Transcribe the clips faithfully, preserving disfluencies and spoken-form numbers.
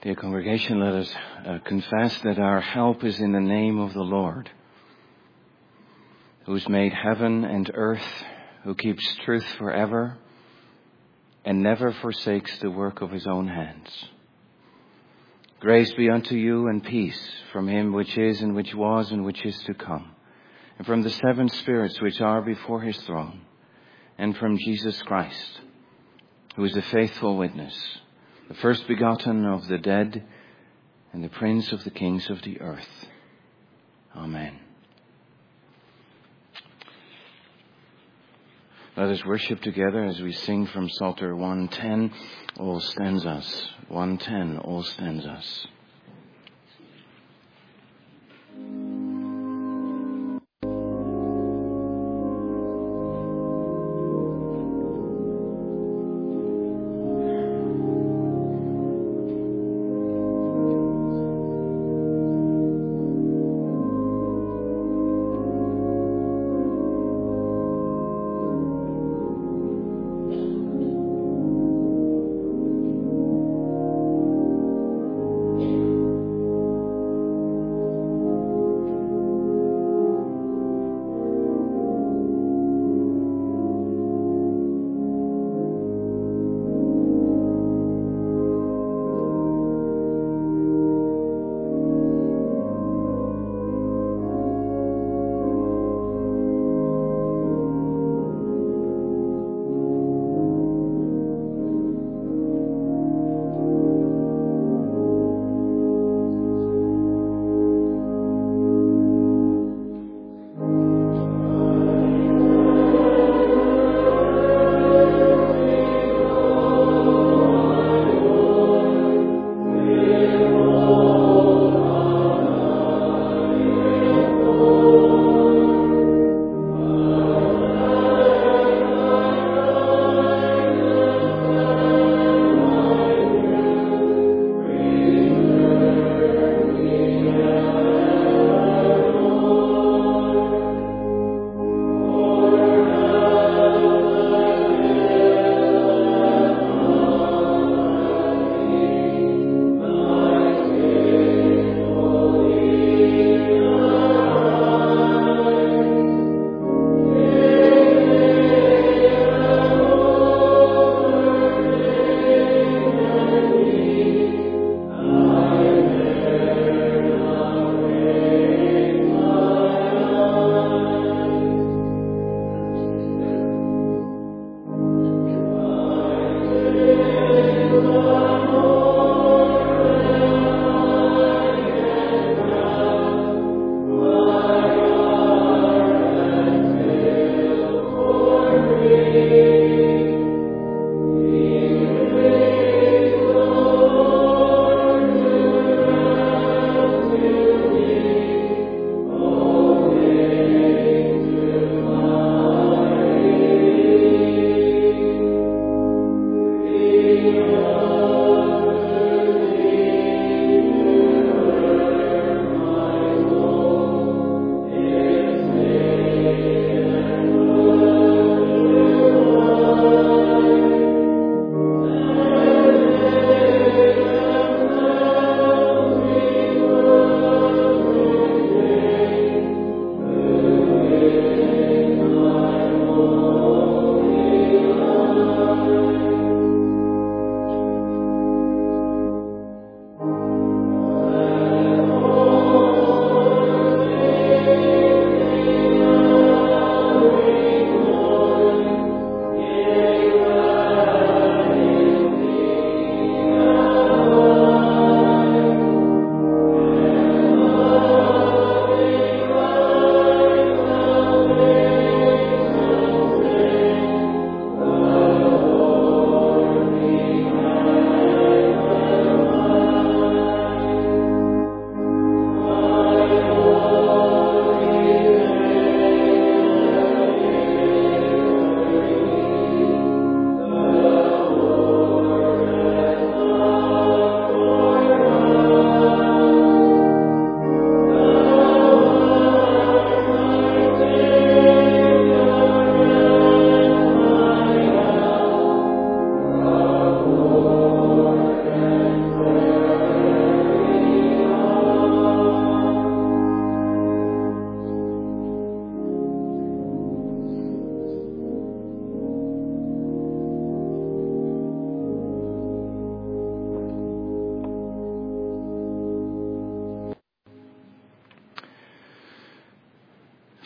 Dear congregation, let us uh, confess that our help is in the name of the Lord, who has made heaven and earth, who keeps truth forever and never forsakes the work of his own hands. Grace be unto you and peace from him which is and which was and which is to come, and from the seven spirits which are before his throne, and from Jesus Christ, who is a faithful witness, the first begotten of the dead, and the Prince of the kings of the earth. Amen. Let us worship together as we sing from Psalter one ten, all stanzas. one ten, all stanzas. Thank you.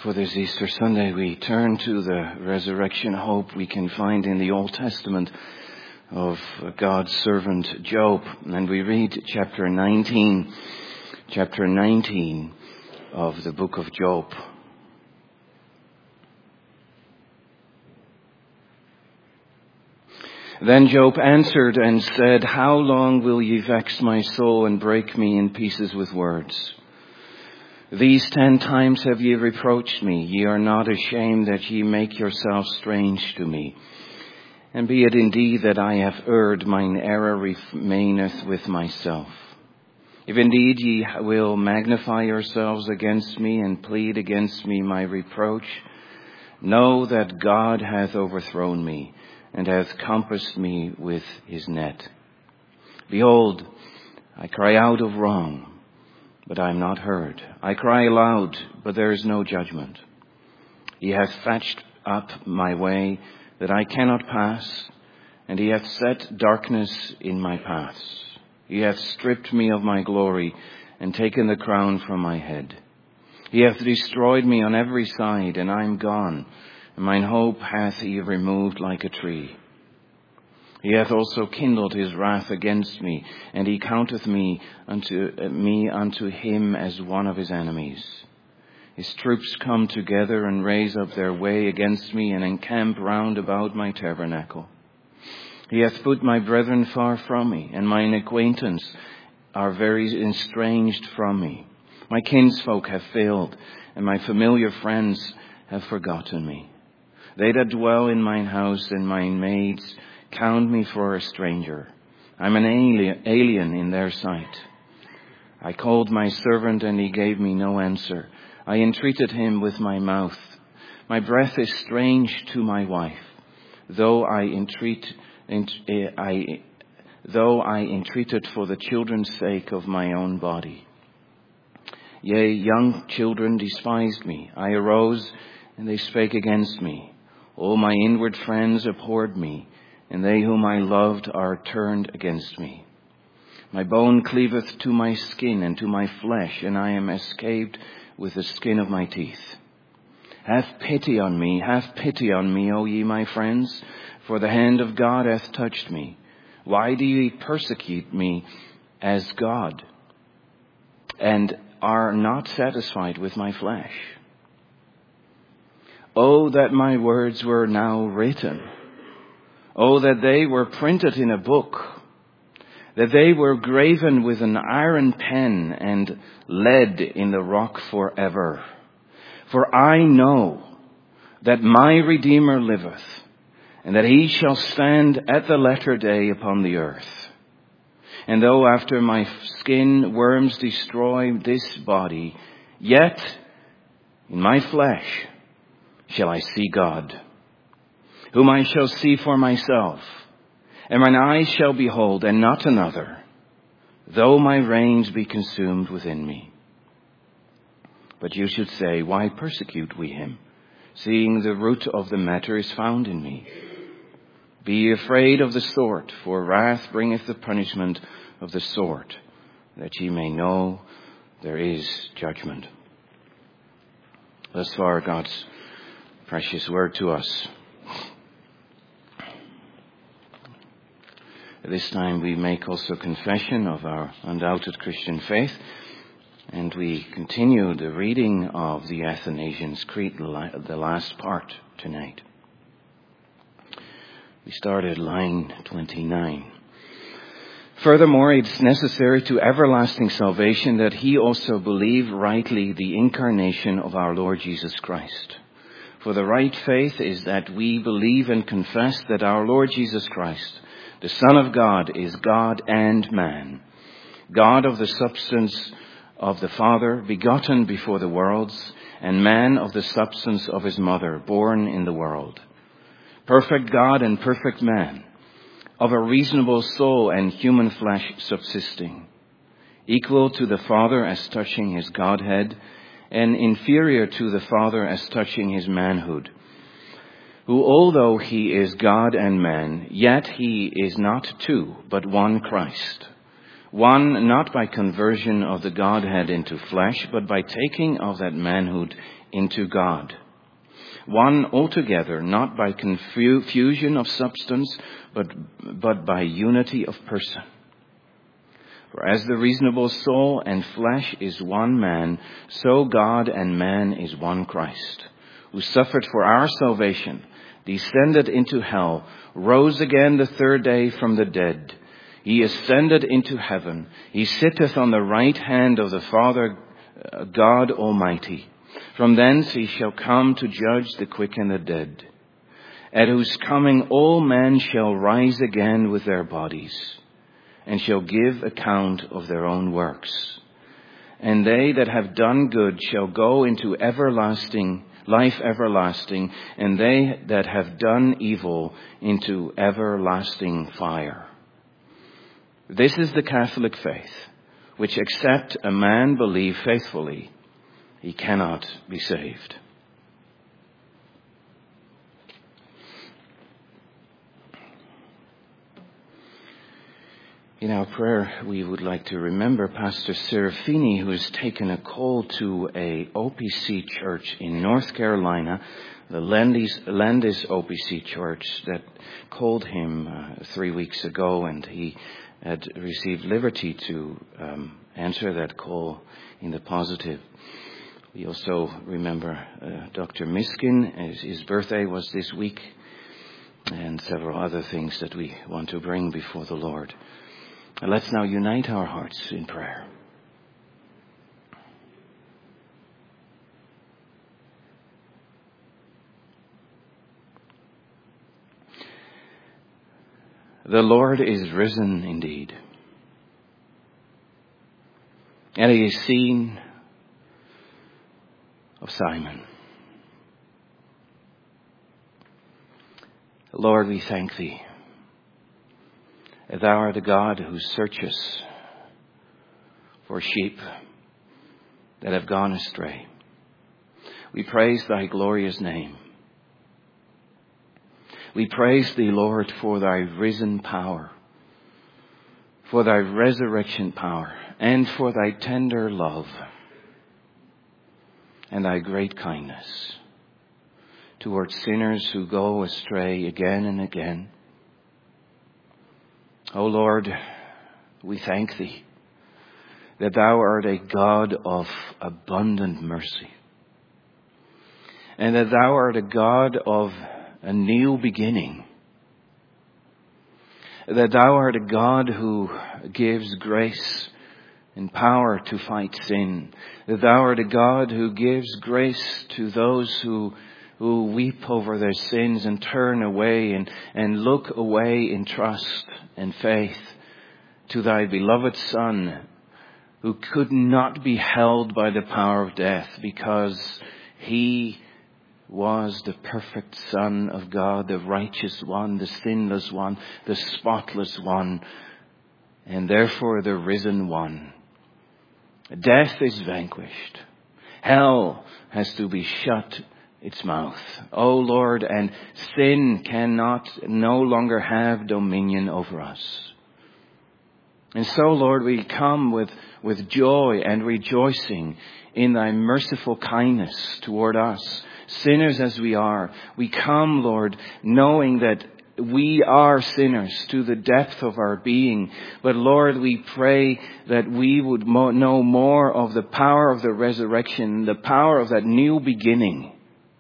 For this Easter Sunday, we turn to the resurrection hope we can find in the Old Testament of God's servant Job. And we read chapter nineteen, chapter nineteen of the book of Job. Then Job answered and said, "How long will ye vex my soul and break me in pieces with words? These ten times have ye reproached me. Ye are not ashamed that ye make yourselves strange to me. And be it indeed that I have erred, mine error remaineth with myself. If indeed ye will magnify yourselves against me and plead against me my reproach, know that God hath overthrown me and hath compassed me with his net. Behold, I cry out of wrong, but I am not heard. I cry aloud, but there is no judgment. He hath fetched up my way that I cannot pass, and he hath set darkness in my paths. He hath stripped me of my glory and taken the crown from my head. He hath destroyed me on every side, and I am gone, and mine hope hath he removed like a tree. He hath also kindled his wrath against me, and he counteth me unto uh, me unto him as one of his enemies. His troops come together and raise up their way against me, and encamp round about my tabernacle. He hath put my brethren far from me, and mine acquaintance are very estranged from me. My kinsfolk have failed, and my familiar friends have forgotten me. They that dwell in mine house and mine maids count me for a stranger. I'm an alien, alien in their sight. I called my servant, and he gave me no answer. I entreated him with my mouth. My breath is strange to my wife, though I entreat, ent, I, though I entreated for the children's sake of my own body. Yea, young children despised me. I arose, and they spake against me. All my inward friends abhorred me, and they whom I loved are turned against me. My bone cleaveth to my skin and to my flesh, and I am escaped with the skin of my teeth. Have pity on me, have pity on me, O ye my friends, for the hand of God hath touched me. Why do ye persecute me as God, and are not satisfied with my flesh? Oh, that my words were now written. Oh, that they were printed in a book, that they were graven with an iron pen and lead in the rock forever. For I know that my Redeemer liveth, and that he shall stand at the latter day upon the earth. And though after my skin worms destroy this body, yet in my flesh shall I see God, whom I shall see for myself, and mine eyes shall behold, and not another, though my reins be consumed within me. But you should say, why persecute we him, seeing the root of the matter is found in me? Be ye afraid of the sword, for wrath bringeth the punishment of the sword, that ye may know there is judgment." Thus far, God's precious word to us. At this time we make also confession of our undoubted Christian faith, and we continue the reading of the Athanasians' Creed, the last part tonight. We start at line twenty-nine. "Furthermore, it is necessary to everlasting salvation that he also believe rightly the incarnation of our Lord Jesus Christ. For the right faith is that we believe and confess that our Lord Jesus Christ, the Son of God, is God and man, God of the substance of the Father, begotten before the worlds, and man of the substance of his mother, born in the world. Perfect God and perfect man, of a reasonable soul and human flesh subsisting, equal to the Father as touching his Godhead, and inferior to the Father as touching his manhood, who, although he is God and man, yet he is not two, but one Christ. One not by conversion of the Godhead into flesh, but by taking of that manhood into God. One altogether, not by confusion of substance, but, but by unity of person. For as the reasonable soul and flesh is one man, so God and man is one Christ, who suffered for our salvation, descended into hell, rose again the third day from the dead. He ascended into heaven. He sitteth on the right hand of the Father God Almighty. From thence he shall come to judge the quick and the dead, at whose coming all men shall rise again with their bodies, and shall give account of their own works. And they that have done good shall go into everlasting life everlasting, and they that have done evil into everlasting fire. This is the Catholic faith, which except a man believe faithfully, he cannot be saved. In our prayer, we would like to remember Pastor Serafini, who has taken a call to a O P C church in North Carolina, the Landis, Landis O P C church, that called him uh, three weeks ago, and he had received liberty to um, answer that call in the positive. We also remember uh, Doctor Miskin. His, his birthday was this week, and several other things that we want to bring before the Lord. Let's now unite our hearts in prayer. The Lord is risen indeed, and he is seen of Simon. Lord, we thank thee. Thou art a God who searchest for sheep that have gone astray. We praise thy glorious name. We praise thee, Lord, for thy risen power, for thy resurrection power, and for thy tender love and thy great kindness towards sinners who go astray again and again. O Lord, we thank thee that thou art a God of abundant mercy, and that thou art a God of a new beginning, that thou art a God who gives grace and power to fight sin, that thou art a God who gives grace to those who who weep over their sins and turn away and, and look away in trust and faith to thy beloved Son, who could not be held by the power of death because he was the perfect Son of God, the righteous one, the sinless one, the spotless one, and therefore the risen one. Death is vanquished. Hell has to be shut its mouth. O Lord, and sin cannot no longer have dominion over us. And so, Lord, we come with, with joy and rejoicing in thy merciful kindness toward us, sinners as we are. We come, Lord, knowing that we are sinners to the depth of our being. But Lord, we pray that we would mo- know more of the power of the resurrection, the power of that new beginning.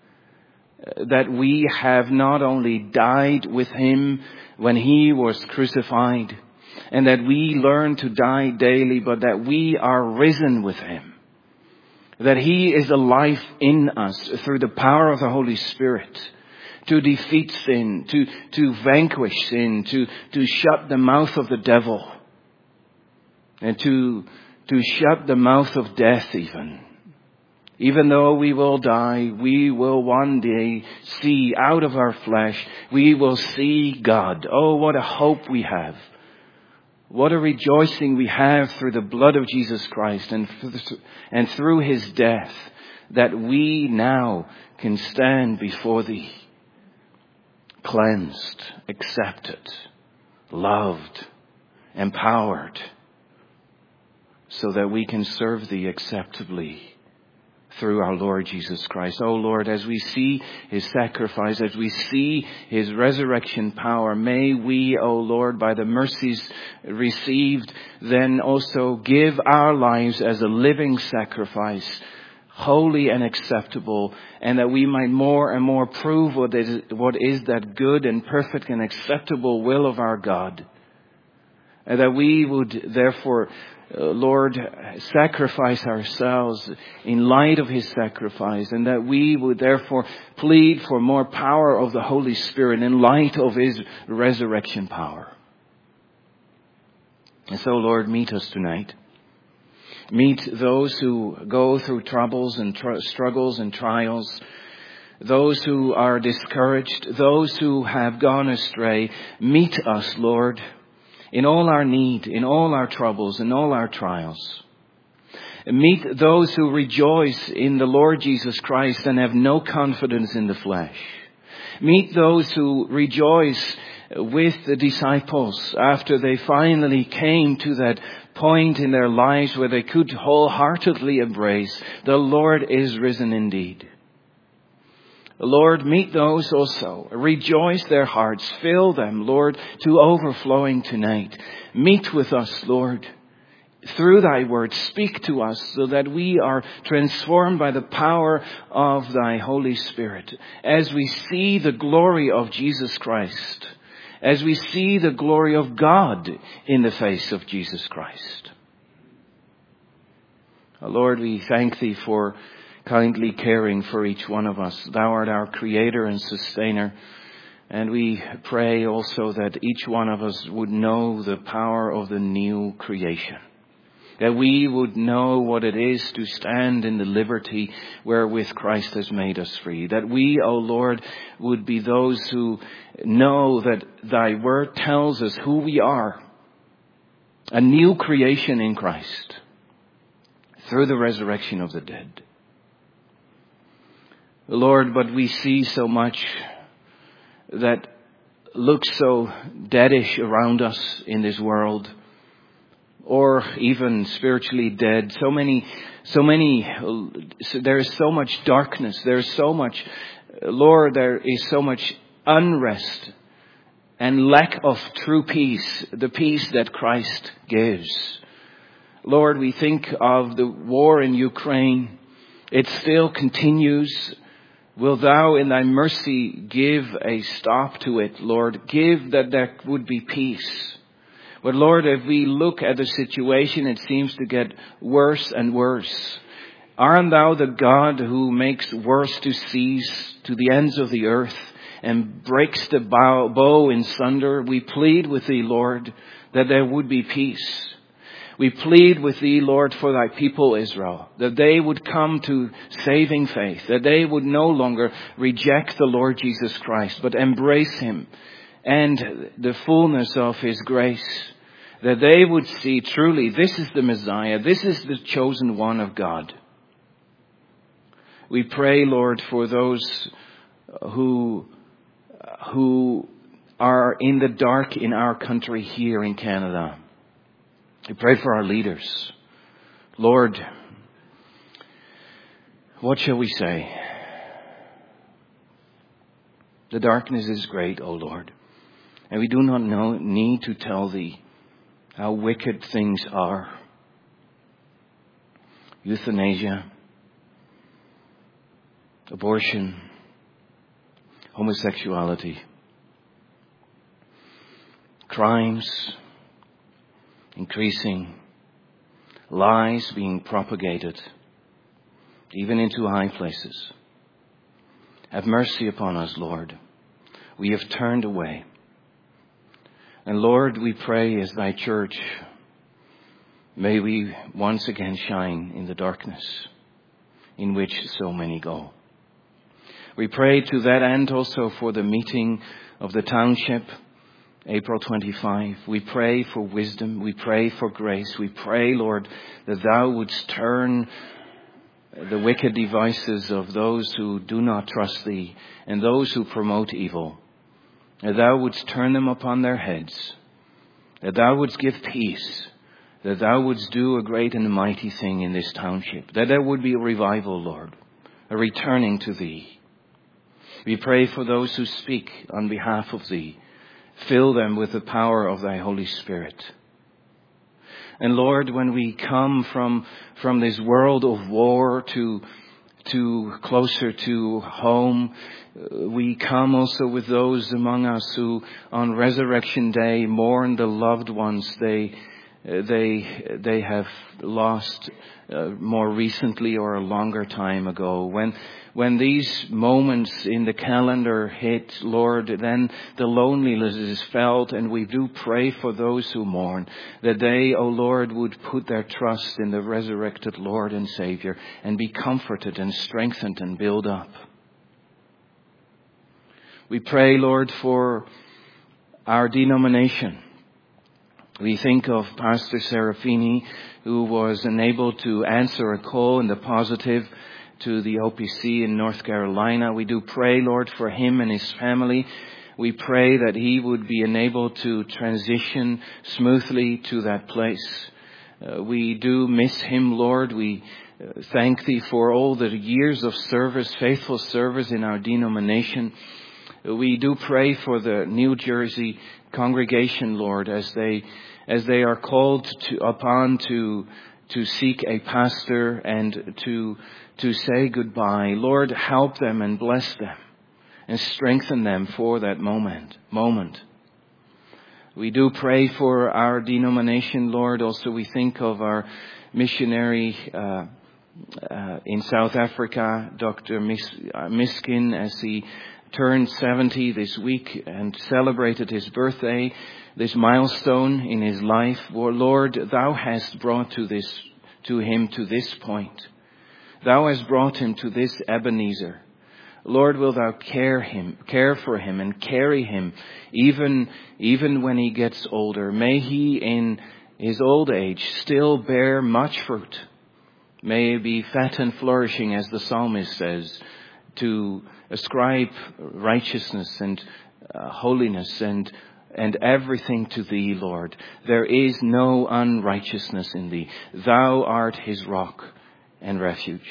That we have not only died with him when he was crucified, and that we learn to die daily, but that we are risen with him. That he is alive in us through the power of the Holy Spirit to defeat sin, to, to vanquish sin, to, to shut the mouth of the devil, and to, to shut the mouth of death even. Even though we will die, we will one day see out of our flesh, we will see God. Oh, what a hope we have. What a rejoicing we have through the blood of Jesus Christ and, and through his death, that we now can stand before thee, cleansed, accepted, loved, empowered, so that we can serve thee acceptably through our Lord Jesus Christ. Oh Lord, as we see his sacrifice, as we see his resurrection power, may we, oh Lord, by the mercies received, then also give our lives as a living sacrifice, holy and acceptable, and that we might more and more prove what is, what is that good and perfect and acceptable will of our God. And that we would therefore, uh, Lord, sacrifice ourselves in light of his sacrifice, and that we would therefore plead for more power of the Holy Spirit in light of his resurrection power. And so, Lord, meet us tonight. Meet those who go through troubles and tr- struggles and trials, those who are discouraged, those who have gone astray. Meet us, Lord, in all our need, in all our troubles, in all our trials. Meet those who rejoice in the Lord Jesus Christ and have no confidence in the flesh. Meet those who rejoice with the disciples after they finally came to that point in their lives where they could wholeheartedly embrace the Lord is risen indeed. Lord, meet those also. Rejoice their hearts. Fill them, Lord, to overflowing tonight. Meet with us, Lord, through thy word. Speak to us so that we are transformed by the power of thy Holy Spirit. As we see the glory of Jesus Christ, as we see the glory of God in the face of Jesus Christ. Lord, we thank thee for kindly caring for each one of us. Thou art our creator and sustainer. And we pray also that each one of us would know the power of the new creation. That we would know what it is to stand in the liberty wherewith Christ has made us free. That we, O Lord, would be those who know that thy word tells us who we are. A new creation in Christ through the resurrection of the dead. Lord, but we see so much that looks so deadish around us in this world, or even spiritually dead. So many, so many, there is so much darkness. There is so much, Lord, there is so much unrest and lack of true peace, the peace that Christ gives. Lord, we think of the war in Ukraine. It still continues. Will thou in thy mercy give a stop to it, Lord? Give that there would be peace. But Lord, if we look at the situation, it seems to get worse and worse. Art thou the God who makes worse to cease to the ends of the earth and breaks the bow, bow in sunder? We plead with thee, Lord, that there would be peace. We plead with thee, Lord, for thy people Israel, that they would come to saving faith, that they would no longer reject the Lord Jesus Christ, but embrace him and the fullness of his grace, that they would see truly this is the Messiah, this is the chosen one of God. We pray, Lord, for those who, who are in the dark in our country here in Canada. We pray for our leaders. Lord, what shall we say? The darkness is great, O Lord, and we do not know, need to tell thee how wicked things are. Euthanasia, abortion, homosexuality, crimes increasing, lies being propagated, even into high places. Have mercy upon us, Lord. We have turned away. And Lord, we pray as thy church, may we once again shine in the darkness in which so many go. We pray to that end also for the meeting of the township, April twenty-fifth. We pray for wisdom. We pray for grace. We pray, Lord, that thou wouldst turn the wicked devices of those who do not trust thee and those who promote evil. That thou wouldst turn them upon their heads. That thou wouldst give peace. that thou wouldst do a great and mighty thing in this township, that there would be a revival, Lord, a returning to thee. We pray for those who speak on behalf of thee. Fill them with the power of thy Holy Spirit. And Lord, when we come from, from this world of war to, to closer to home, we come also with those among us who on Resurrection Day mourn the loved ones they they they have lost uh, more recently or a longer time ago. When when these moments in the calendar hit, Lord, then the loneliness is felt, and we do pray for those who mourn, that they, O Lord, would put their trust in the resurrected Lord and Savior and be comforted and strengthened and built up. We pray, Lord, for our denomination. We think of Pastor Serafini, who was unable to answer a call in the positive to the O P C in North Carolina. We do pray, Lord, for him and his family. We pray that he would be enabled to transition smoothly to that place. Uh, we do miss him, Lord. We uh, thank thee for all the years of service, faithful service in our denomination. We do pray for the New Jersey congregation, Lord, as they as they are called to, upon to to seek a pastor and to to say goodbye. Lord, help them and bless them and strengthen them for that moment. Moment. We do pray for our denomination, Lord. Also, we think of our missionary uh, uh, in South Africa, Doctor Mis- uh, Miskin, as he turned seventy this week and celebrated his birthday, this milestone in his life. Oh, Lord, thou hast brought to this, to him to this point. Thou hast brought him to this Ebenezer. Lord, will thou care him, care for him and carry him even, even when he gets older. May he in his old age still bear much fruit. May he be fat and flourishing, as the psalmist says, to ascribe righteousness and uh, holiness and and everything to thee, Lord. There is no unrighteousness in thee. Thou art his rock and refuge.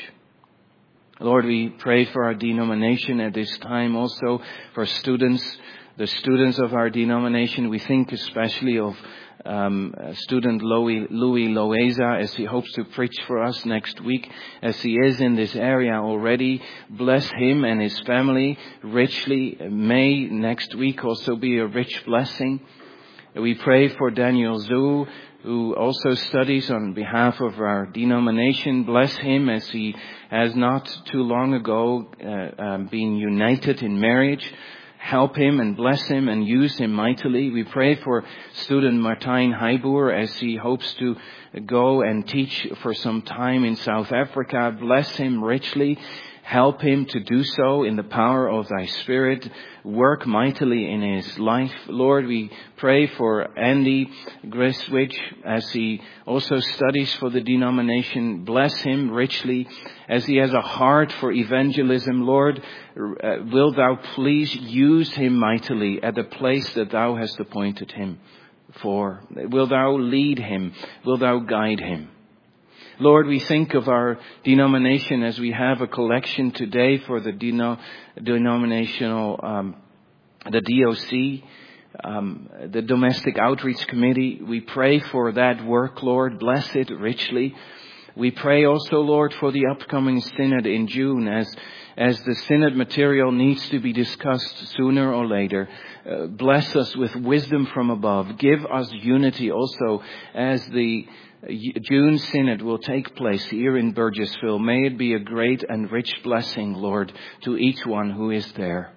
Lord, we pray for our denomination at this time, also for students, the students of our denomination. We think especially of Um, student Louis, Louis Loeza, as he hopes to preach for us next week, as he is in this area already. Bless him and his family richly. May next week also be a rich blessing. We pray for Daniel Zhu, who also studies on behalf of our denomination. Bless him as he has not too long ago uh, um, been united in marriage. Help him and bless him and use him mightily. We pray for student Martijn Heiboer as he hopes to go and teach for some time in South Africa. Bless him richly. Help him to do so in the power of thy Spirit. Work mightily in his life. Lord, we pray for Andy Griswich as he also studies for the denomination. Bless him richly as he has a heart for evangelism. Lord, uh, will thou please use him mightily at the place that thou hast appointed him for. Will thou lead him? Will thou guide him? Lord, we think of our denomination as we have a collection today for the deno- denominational, um, the D O C, um, the Domestic Outreach Committee. We pray for that work, Lord. Bless it richly. We pray also, Lord, for the upcoming synod in June, as as the synod material needs to be discussed sooner or later. Uh, bless us with wisdom from above. Give us unity also as the June Synod will take place here in Burgessville. May it be a great and rich blessing, Lord, to each one who is there.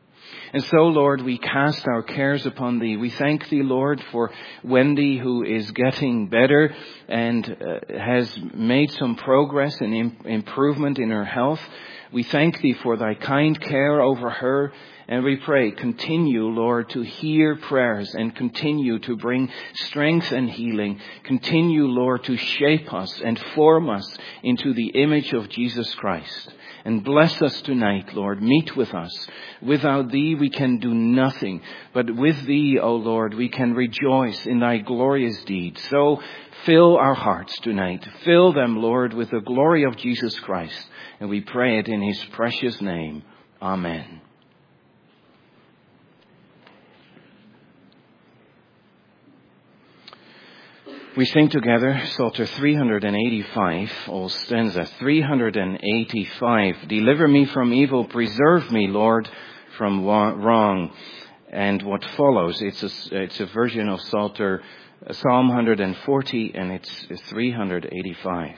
And so, Lord, we cast our cares upon thee. We thank thee, Lord, for Wendy, who is getting better and uh, has made some progress and im- improvement in her health. We thank thee for thy kind care over her. And we pray, continue, Lord, to hear prayers and continue to bring strength and healing. Continue, Lord, to shape us and form us into the image of Jesus Christ. And bless us tonight, Lord. Meet with us. Without Thee we can do nothing. But with Thee, O Lord, we can rejoice in Thy glorious deeds. So fill our hearts tonight. Fill them, Lord, with the glory of Jesus Christ. And we pray it in His precious name. Amen. We sing together Psalter three eighty-five, all stanza three eighty-five. Deliver me from evil, preserve me, Lord, from wrong. And what follows, it's a, it's a version of Psalter, Psalm one forty, and it's three eighty-five.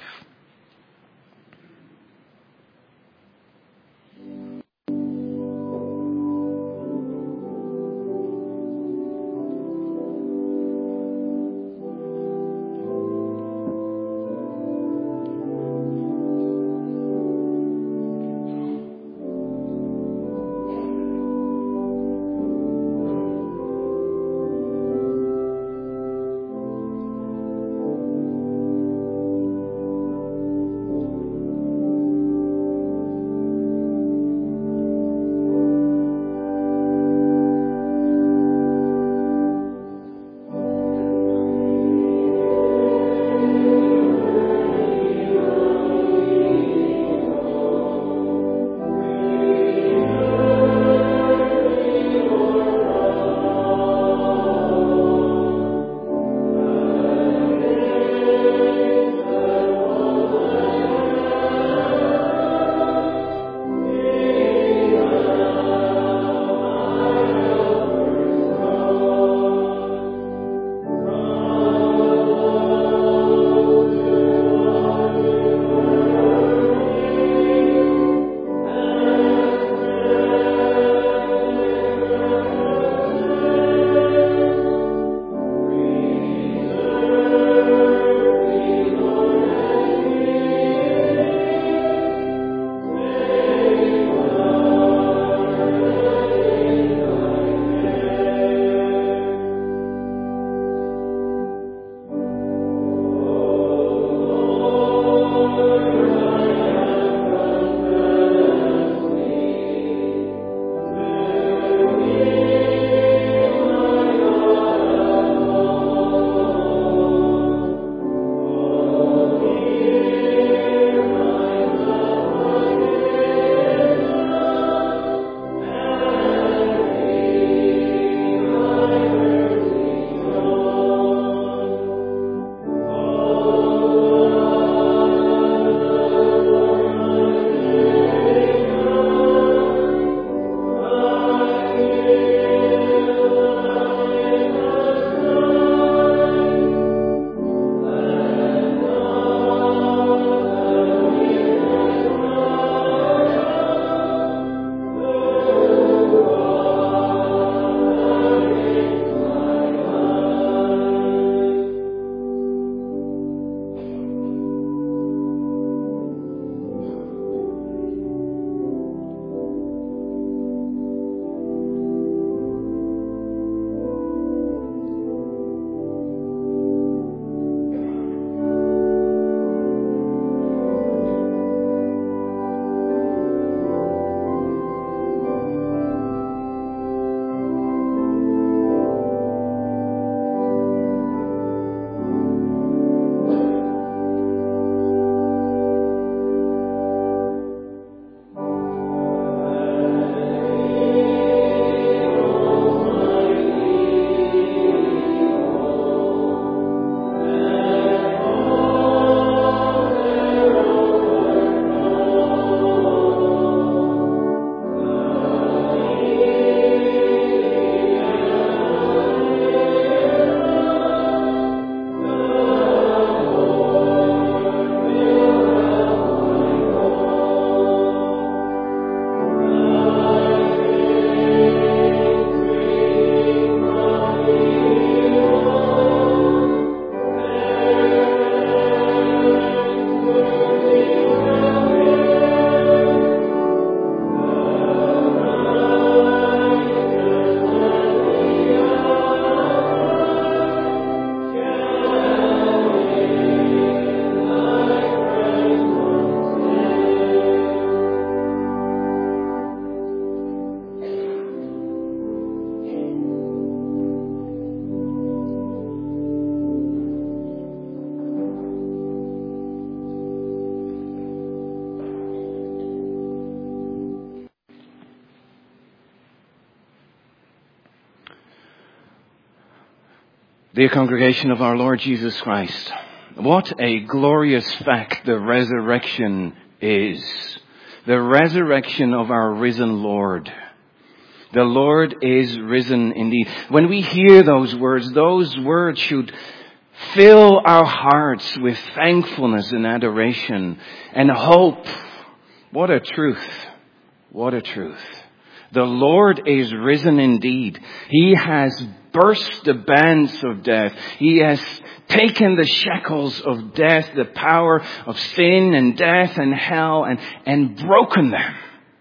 Dear congregation of our Lord Jesus Christ, what a glorious fact the resurrection is. The resurrection of our risen Lord. The Lord is risen indeed. When we hear those words, those words should fill our hearts with thankfulness and adoration and hope. What a truth. What a truth. The Lord is risen indeed. He has burst the bands of death. He has taken the shackles of death, the power of sin and death and hell, and, and broken them.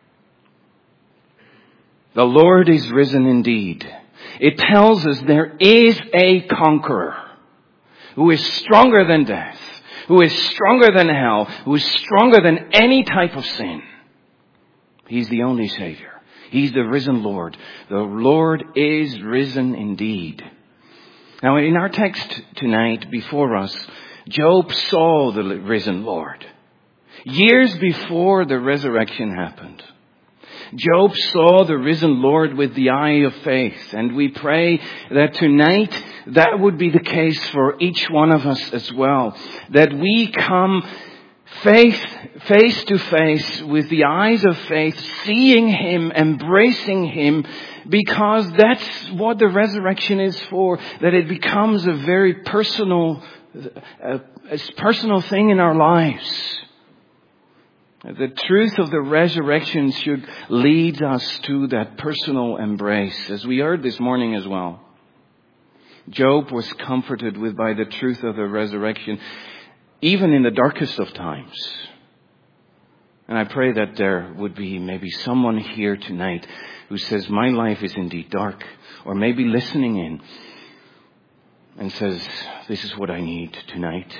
The Lord is risen indeed. It tells us there is a conqueror who is stronger than death, who is stronger than hell, who is stronger than any type of sin. He's the only Savior. He's the risen Lord. The Lord is risen indeed. Now in our text tonight before us, Job saw the risen Lord. Years before the resurrection happened, Job saw the risen Lord with the eye of faith. And we pray that tonight that would be the case for each one of us as well. That we come Faith, face to face with the eyes of faith, seeing Him, embracing Him, because that's what the resurrection is for, that it becomes a very personal, a, a personal thing in our lives. The truth of the resurrection should lead us to that personal embrace, as we heard this morning as well. Job was comforted with by the truth of the resurrection, even in the darkest of times. And I pray that there would be maybe someone here tonight who says, my life is indeed dark, or maybe listening in and says, this is what I need tonight.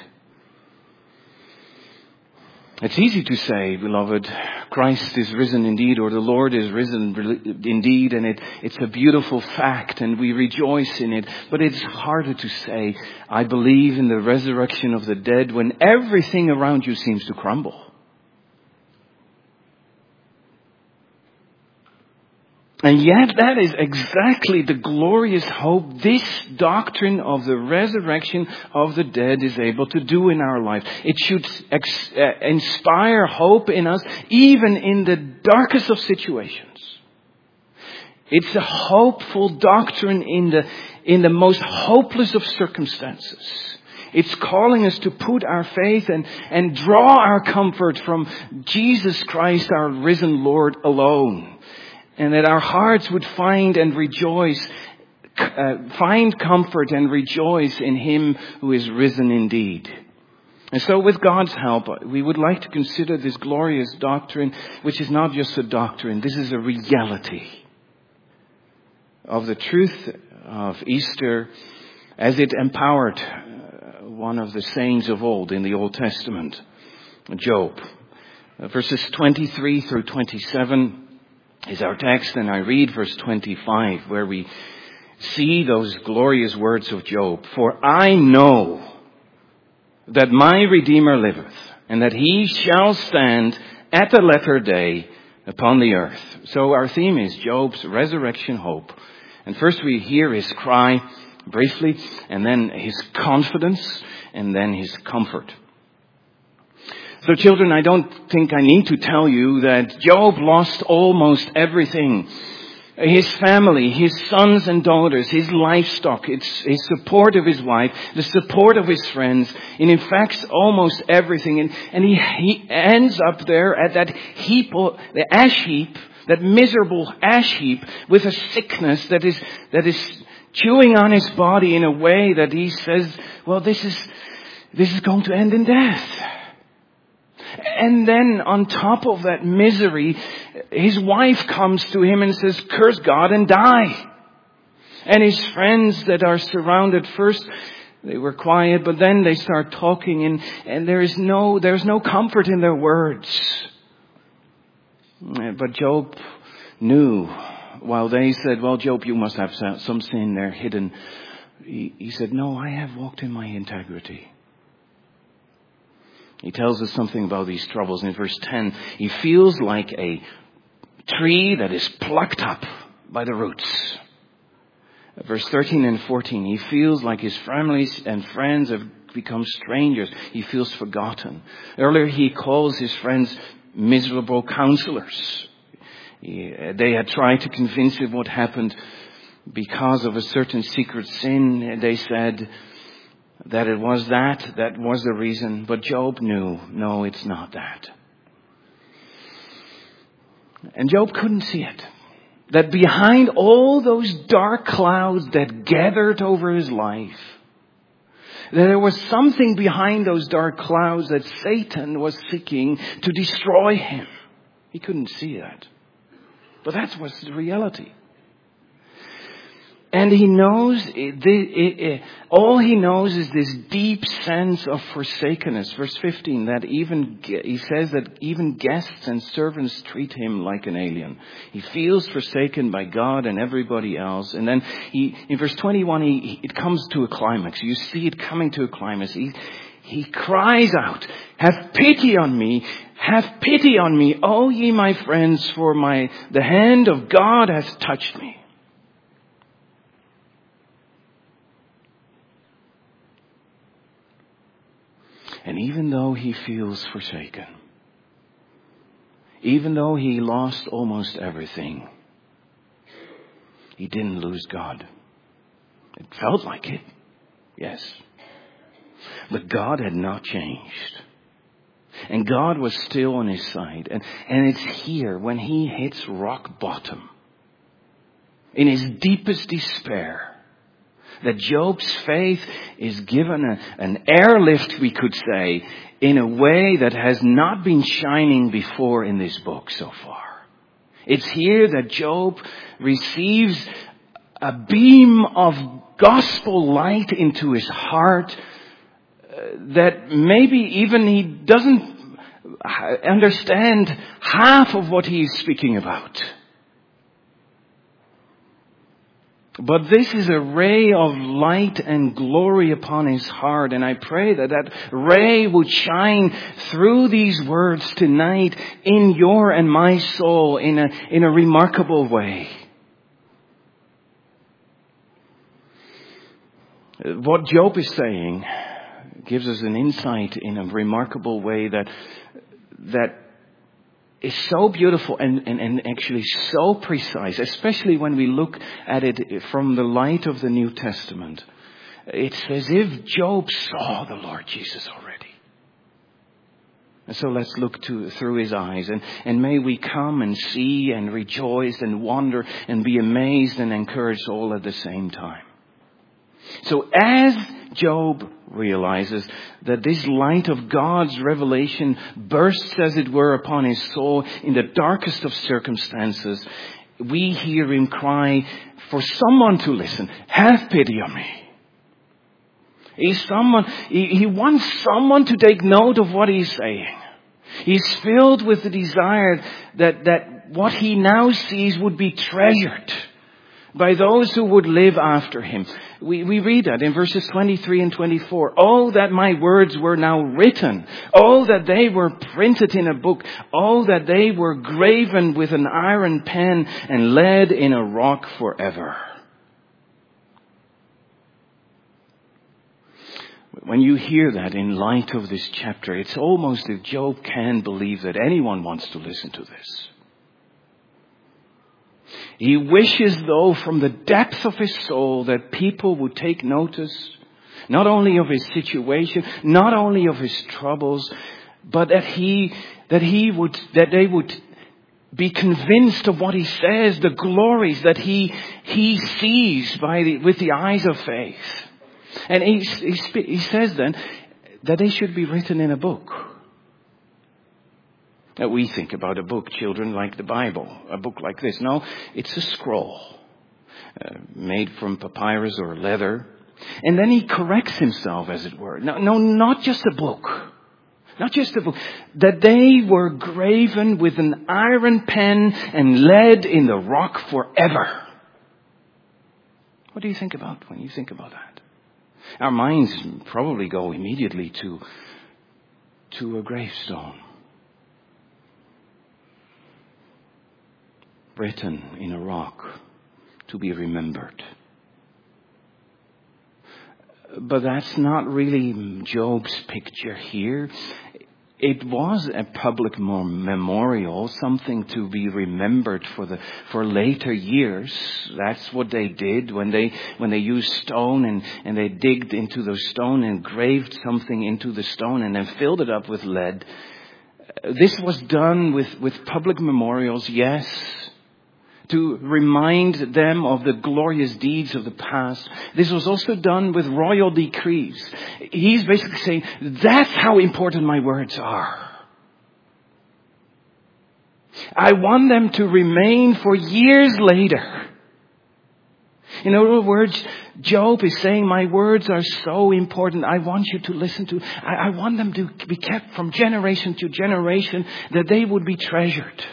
It's easy to say, beloved, Christ is risen indeed, or the Lord is risen indeed, and it, it's a beautiful fact, and we rejoice in it. But it's harder to say, I believe in the resurrection of the dead, when everything around you seems to crumble. And yet that is exactly the glorious hope this doctrine of the resurrection of the dead is able to do in our life. It should ex- uh, inspire hope in us even in the darkest of situations. It's a hopeful doctrine in the, in the most hopeless of circumstances. It's calling us to put our faith and, and draw our comfort from Jesus Christ, our risen Lord alone. And that our hearts would find and rejoice, uh, find comfort and rejoice in Him who is risen indeed. And so with God's help, we would like to consider this glorious doctrine, which is not just a doctrine, this is a reality of the truth of Easter as it empowered one of the saints of old in the Old Testament, Job. Verses twenty-three through twenty-seven is our text, and I read verse twenty-five, where we see those glorious words of Job. For I know that my Redeemer liveth, and that He shall stand at the latter day upon the earth. So our theme is Job's resurrection hope. And first we hear his cry briefly, and then his confidence, and then his comfort. So children, I don't think I need to tell you that Job lost almost everything. His family, his sons and daughters, his livestock, it's his support of his wife, the support of his friends, and in fact almost everything. And, and he, he ends up there at that heap, the ash heap, that miserable ash heap, with a sickness that is, that is chewing on his body in a way that he says, well, this is, this is going to end in death. And then on top of that misery, his wife comes to him and says, curse God and die. And his friends that are surrounded, first they were quiet, but then they start talking, and, and there is no, there's no comfort in their words. But Job knew, while they said, well, Job, you must have some sin there hidden. He, he said, no, I have walked in my integrity. He tells us something about these troubles. In verse ten, he feels like a tree that is plucked up by the roots. Verse thirteen and fourteen, he feels like his families and friends have become strangers. He feels forgotten. Earlier he calls his friends miserable counselors. He, they had tried to convince him what happened because of a certain secret sin. They said that it was that, that was the reason. But Job knew, no, it's not that. And Job couldn't see it. That behind all those dark clouds that gathered over his life, that there was something behind those dark clouds that Satan was seeking to destroy him. He couldn't see that. But that was the reality. And he knows, it, it, it, all he knows is this deep sense of forsakenness. Verse fifteen, that even, he says that even guests and servants treat him like an alien. He feels forsaken by God and everybody else. And then he, in verse twenty-one, he, it comes to a climax. You see it coming to a climax. He, he cries out, have pity on me, have pity on me, O ye my friends, for my, the hand of God has touched me. And even though he feels forsaken, even though he lost almost everything, he didn't lose God. It felt like it, yes. But God had not changed. And God was still on his side. And, and it's here when he hits rock bottom, in his deepest despair, that Job's faith is given a, an airlift, we could say, in a way that has not been shining before in this book so far. It's here that Job receives a beam of gospel light into his heart uh, that maybe even he doesn't understand half of what he is speaking about. But this is a ray of light and glory upon his heart. And I pray that that ray would shine through these words tonight in your and my soul in a, in a remarkable way. What Job is saying gives us an insight in a remarkable way that, that is so beautiful and, and, and actually so precise, especially when we look at it from the light of the New Testament. It's as if Job saw the Lord Jesus already. And so let's look to, through his eyes, and, and may we come and see and rejoice and wonder and be amazed and encouraged all at the same time. So as Job realizes that this light of God's revelation bursts, as it were, upon his soul in the darkest of circumstances, we hear him cry for someone to listen. Have pity on me. He's someone, he, he wants someone to take note of what he's saying. He's filled with the desire that, that what he now sees would be treasured by those who would live after him. We, we read that in verses twenty-three and twenty-four. Oh, that my words were now written. Oh, that they were printed in a book. Oh, that they were graven with an iron pen and laid in a rock forever. When you hear that in light of this chapter, it's almost as if Job can't believe that anyone wants to listen to this. He wishes, though, from the depth of his soul that people would take notice, not only of his situation, not only of his troubles, but that he, that he would, that they would be convinced of what he says, the glories that he, he sees by the, with the eyes of faith. And he, he, he says then that they should be written in a book. Now we think about a book, children, like the Bible, a book like this. No, it's a scroll uh, made from papyrus or leather. And then he corrects himself, as it were. No, no, not just a book. Not just a book. That they were graven with an iron pen and laid in the rock forever. What do you think about when you think about that? Our minds probably go immediately to, to a gravestone. Written in a rock to be remembered. But that's not really Job's picture here. It was a public memorial, something to be remembered for the for later years. That's what they did when they when they used stone and, and they digged into the stone and engraved something into the stone and then filled it up with lead. This was done with, with public memorials, yes, to remind them of the glorious deeds of the past. This was also done with royal decrees. He's basically saying, that's how important my words are. I want them to remain for years later. In other words, Job is saying, my words are so important. I want you to listen to. I, I want them to be kept from generation to generation, that they would be treasured.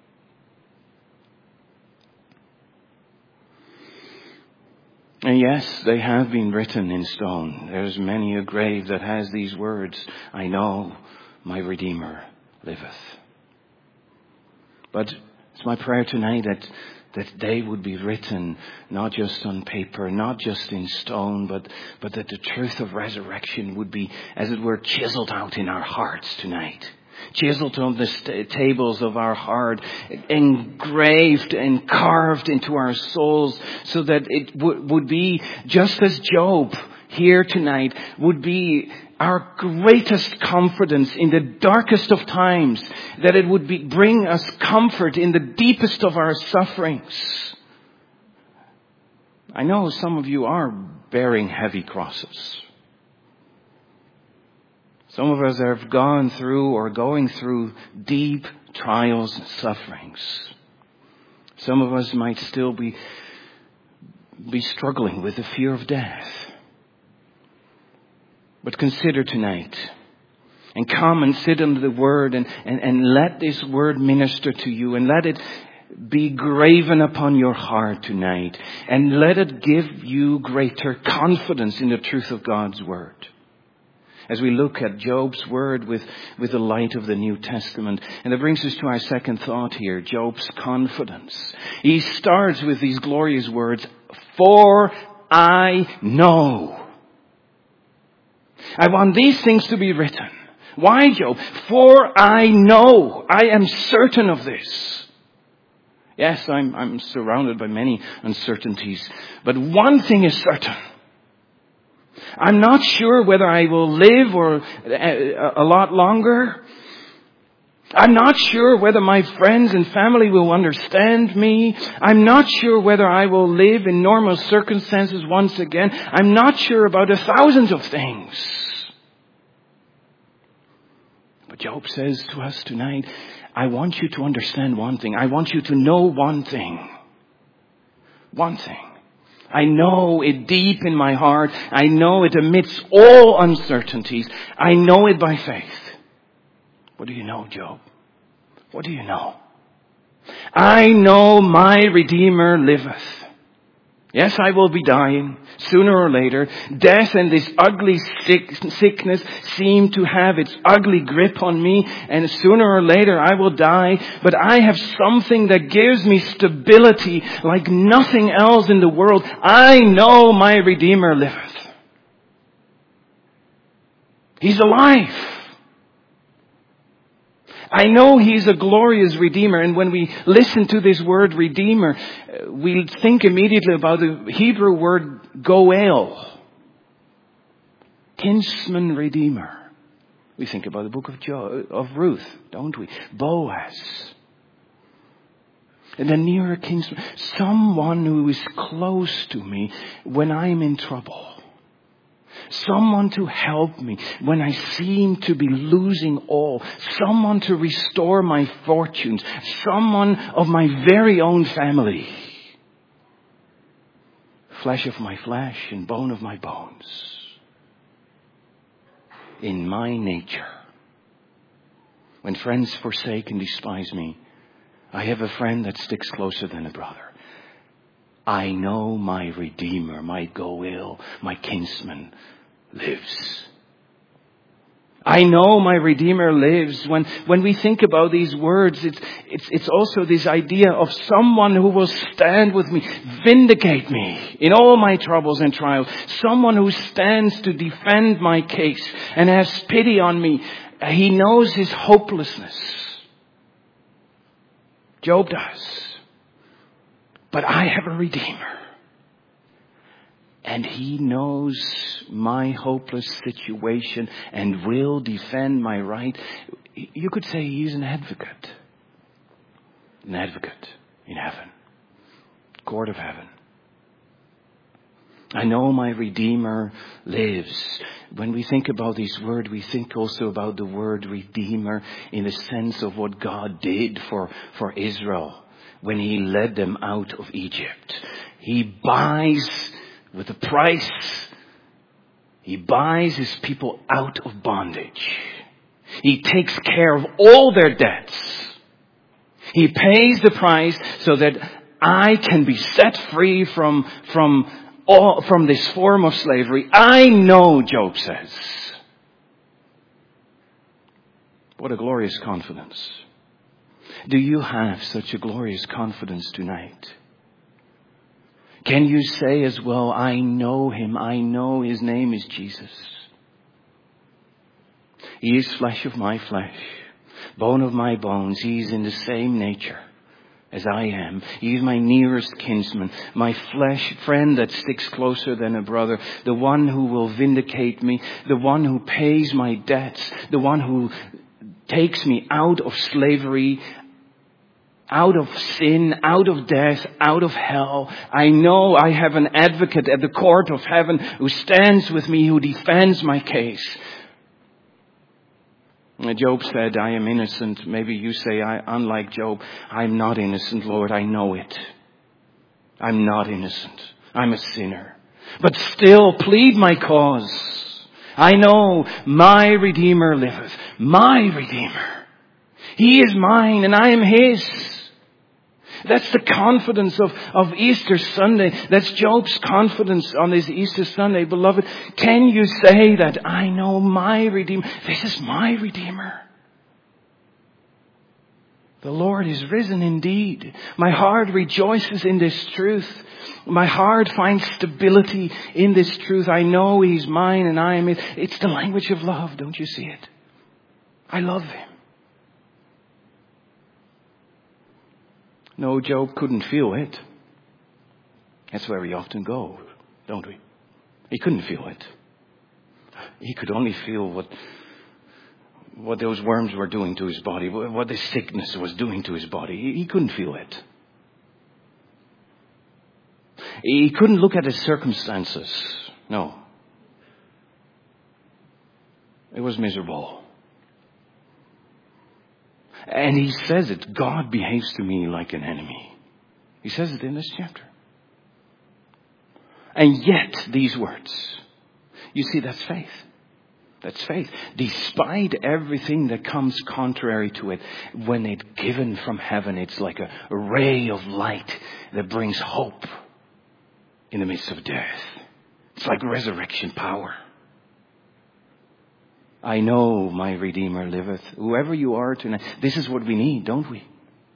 And yes, they have been written in stone. There's many a grave that has these words, I know my Redeemer liveth. But it's my prayer tonight that that they would be written not just on paper, not just in stone, but, but that the truth of resurrection would be, as it were, chiseled out in our hearts tonight. Chiseled on the st- tables of our heart, engraved and carved into our souls, so that it w- would be, just as Job here tonight, would be our greatest confidence in the darkest of times, that it would be, bring us comfort in the deepest of our sufferings. I know some of you are bearing heavy crosses. Some of us have gone through or going through deep trials and sufferings. Some of us might still be, be struggling with the fear of death. But consider tonight, and come and sit under the Word, and, and, and let this Word minister to you, and let it be graven upon your heart tonight, and let it give you greater confidence in the truth of God's Word. As we look at Job's Word with, with the light of the New Testament. And that brings us to our second thought here, Job's confidence. He starts with these glorious words, for I know. I want these things to be written. Why, Job? For I know. I am certain of this. Yes, I'm, I'm surrounded by many uncertainties. But one thing is certain. I'm not sure whether I will live or a, a lot longer. I'm not sure whether my friends and family will understand me. I'm not sure whether I will live in normal circumstances once again. I'm not sure about a thousand of things. But Job says to us tonight, I want you to understand one thing. I want you to know one thing. One thing. I know it deep in my heart. I know it amidst all uncertainties. I know it by faith. What do you know, Job? What do you know? I know my Redeemer liveth. Yes, I will be dying sooner or later. Death and this ugly sick, sickness seem to have its ugly grip on me, and sooner or later I will die. But I have something that gives me stability like nothing else in the world. I know my Redeemer liveth. He's alive. I know He's a glorious Redeemer, and when we listen to this word Redeemer, we think immediately about the Hebrew word Goel, kinsman Redeemer. We think about the book of, jo- of Ruth, don't we? Boaz. And the nearer kinsman, someone who is close to me when I'm in trouble. Someone to help me when I seem to be losing all. Someone to restore my fortunes. Someone of my very own family. Flesh of my flesh and bone of my bones. In my nature. When friends forsake and despise me, I have a friend that sticks closer than a brother. I know my Redeemer, my Goel, my kinsman lives. I know my Redeemer lives. When, when we think about these words, it's, it's, it's also this idea of someone who will stand with me, vindicate me in all my troubles and trials. Someone who stands to defend my case and has pity on me. He knows his hopelessness. Job does. But I have a Redeemer. And he knows my hopeless situation and will defend my right. You could say he's an advocate. An advocate in heaven. Court of heaven. I know my Redeemer lives. When we think about this word, we think also about the word Redeemer in the sense of what God did for, for Israel when he led them out of Egypt. He buys with a price. He buys his people out of bondage. He takes care of all their debts. He pays the price so that I can be set free from, from, all, from this form of slavery. I know, Job says. What a glorious confidence. Do you have such a glorious confidence tonight? Can you say as well, I know him, I know his name is Jesus. He is flesh of my flesh, bone of my bones. He is in the same nature as I am. He is my nearest kinsman, my flesh friend that sticks closer than a brother, the one who will vindicate me, the one who pays my debts, the one who takes me out of slavery, out of sin, out of death, out of hell. I know I have an advocate at the court of heaven who stands with me, who defends my case. Job said, I am innocent. Maybe you say, I, unlike Job, I'm not innocent, Lord. I know it. I'm not innocent. I'm a sinner. But still plead my cause. I know my Redeemer liveth. My Redeemer. He is mine and I am his. That's the confidence of, of Easter Sunday. That's Job's confidence on this Easter Sunday. Beloved, can you say that I know my Redeemer? This is my Redeemer. The Lord is risen indeed. My heart rejoices in this truth. My heart finds stability in this truth. I know he's mine and I am his. It's the language of love. Don't you see it? I love him. No, Job couldn't feel it. That's where we often go, don't we? He couldn't feel it. He could only feel what, what those worms were doing to his body, what the sickness was doing to his body. He, he couldn't feel it. He couldn't look at his circumstances. No. It was miserable. And he says it, God behaves to me like an enemy. He says it in this chapter. And yet, these words, you see, that's faith. That's faith. Despite everything that comes contrary to it, when it's given from heaven, it's like a ray of light that brings hope in the midst of death. It's like resurrection power. I know my Redeemer liveth. Whoever you are tonight, this is what we need, don't we?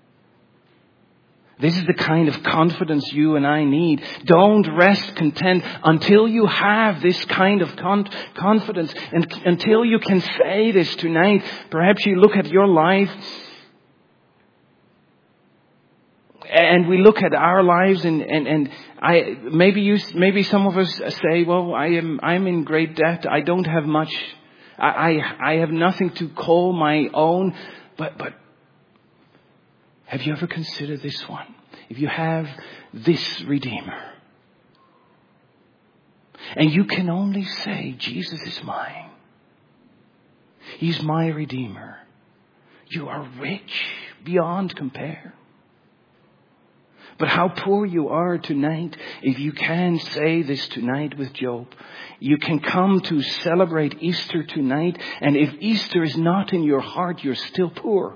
This is the kind of confidence you and I need. Don't rest content until you have this kind of con- confidence and until you can say this tonight. Perhaps you look at your life and we look at our lives and, and, and I, maybe you, maybe some of us say, well, I am, I'm in great debt. I don't have much. I, I, I have nothing to call my own, but, but have you ever considered this one? If you have this Redeemer, and you can only say, Jesus is mine. He's my Redeemer. You are rich beyond compare. But how poor you are tonight, if you can say this tonight with Job. You can come to celebrate Easter tonight, and if Easter is not in your heart, you're still poor.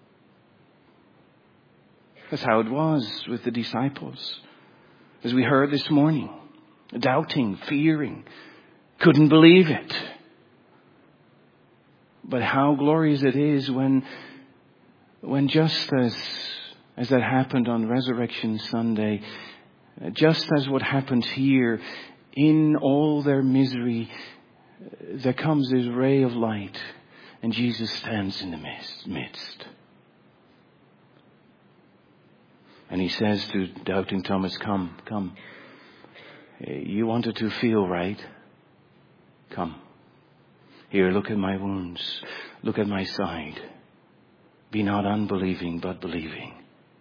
That's how it was with the disciples. As we heard this morning, doubting, fearing, couldn't believe it. But how glorious it is when, when just as, as that happened on Resurrection Sunday, just as what happened here, in all their misery, there comes this ray of light, and Jesus stands in the midst. And he says to doubting Thomas, come, come. You wanted to feel right? Come. Here, look at my wounds. Look at my side. Be not unbelieving, but believing.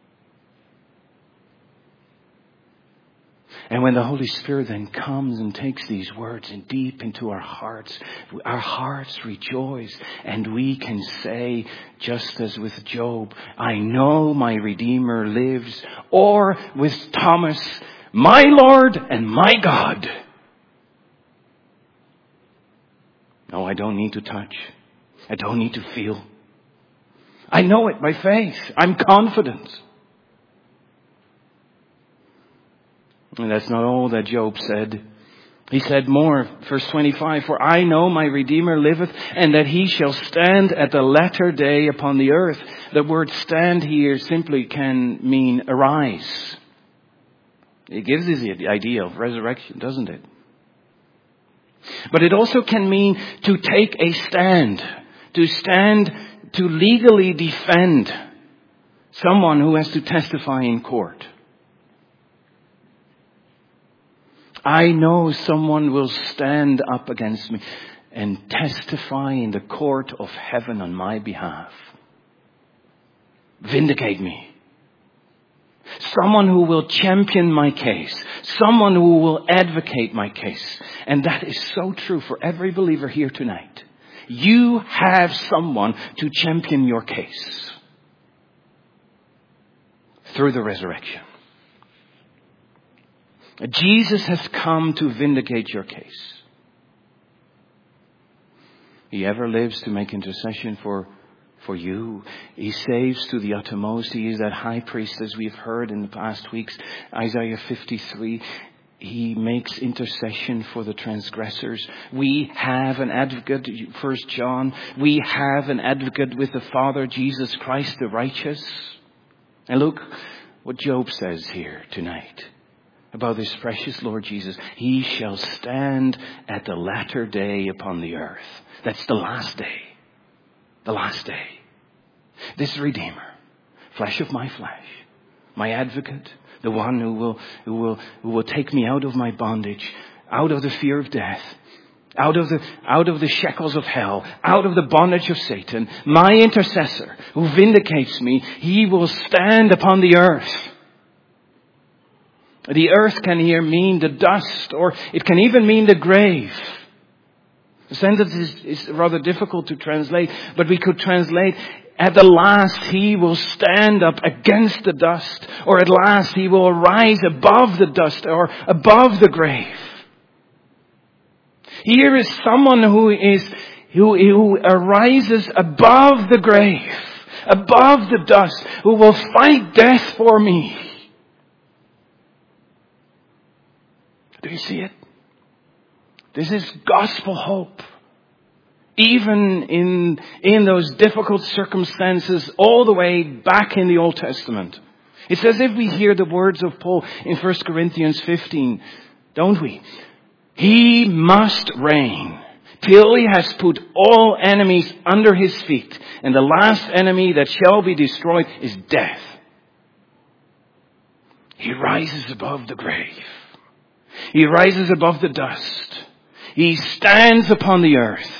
And when the Holy Spirit then comes and takes these words in deep into our hearts, our hearts rejoice, and we can say, just as with Job, I know my Redeemer lives, or with Thomas, my Lord and my God. No, I don't need to touch. I don't need to feel. I know it by faith. I'm confident. And that's not all that Job said. He said more, verse twenty-five, for I know my Redeemer liveth, and that he shall stand at the latter day upon the earth. The word stand here simply can mean arise. It gives us the idea of resurrection, doesn't it? But it also can mean to take a stand, to stand to legally defend someone who has to testify in court. I know someone will stand up against me and testify in the court of heaven on my behalf. Vindicate me. Someone who will champion my case. Someone who will advocate my case. And that is so true for every believer here tonight. You have someone to champion your case through the resurrection. Jesus has come to vindicate your case. He ever lives to make intercession for, for you. He saves to the uttermost. He is that high priest, as we've heard in the past weeks. Isaiah fifty-three, he makes intercession for the transgressors. We have an advocate, First John. We have an advocate with the Father, Jesus Christ the righteous. And look what Job says here tonight about this precious Lord Jesus. He shall stand at the latter day upon the earth. That's the last day. The last day. This Redeemer, flesh of my flesh, my advocate, the one who will, who will, who will take me out of my bondage, out of the fear of death, out of the, out of the shackles of hell, out of the bondage of Satan, my intercessor who vindicates me, he will stand upon the earth. The earth can here mean the dust, or it can even mean the grave. The sentence is, is rather difficult to translate, but we could translate, at the last he will stand up against the dust, or at last he will rise above the dust, or above the grave. Here is someone who is, who, who arises above the grave, above the dust, who will fight death for me. Do you see it? This is gospel hope. Even in, in those difficult circumstances all the way back in the Old Testament. It's as if we hear the words of Paul in First Corinthians fifteen, don't we? He must reign till he has put all enemies under his feet. And the last enemy that shall be destroyed is death. He rises above the grave. He rises above the dust. He stands upon the earth.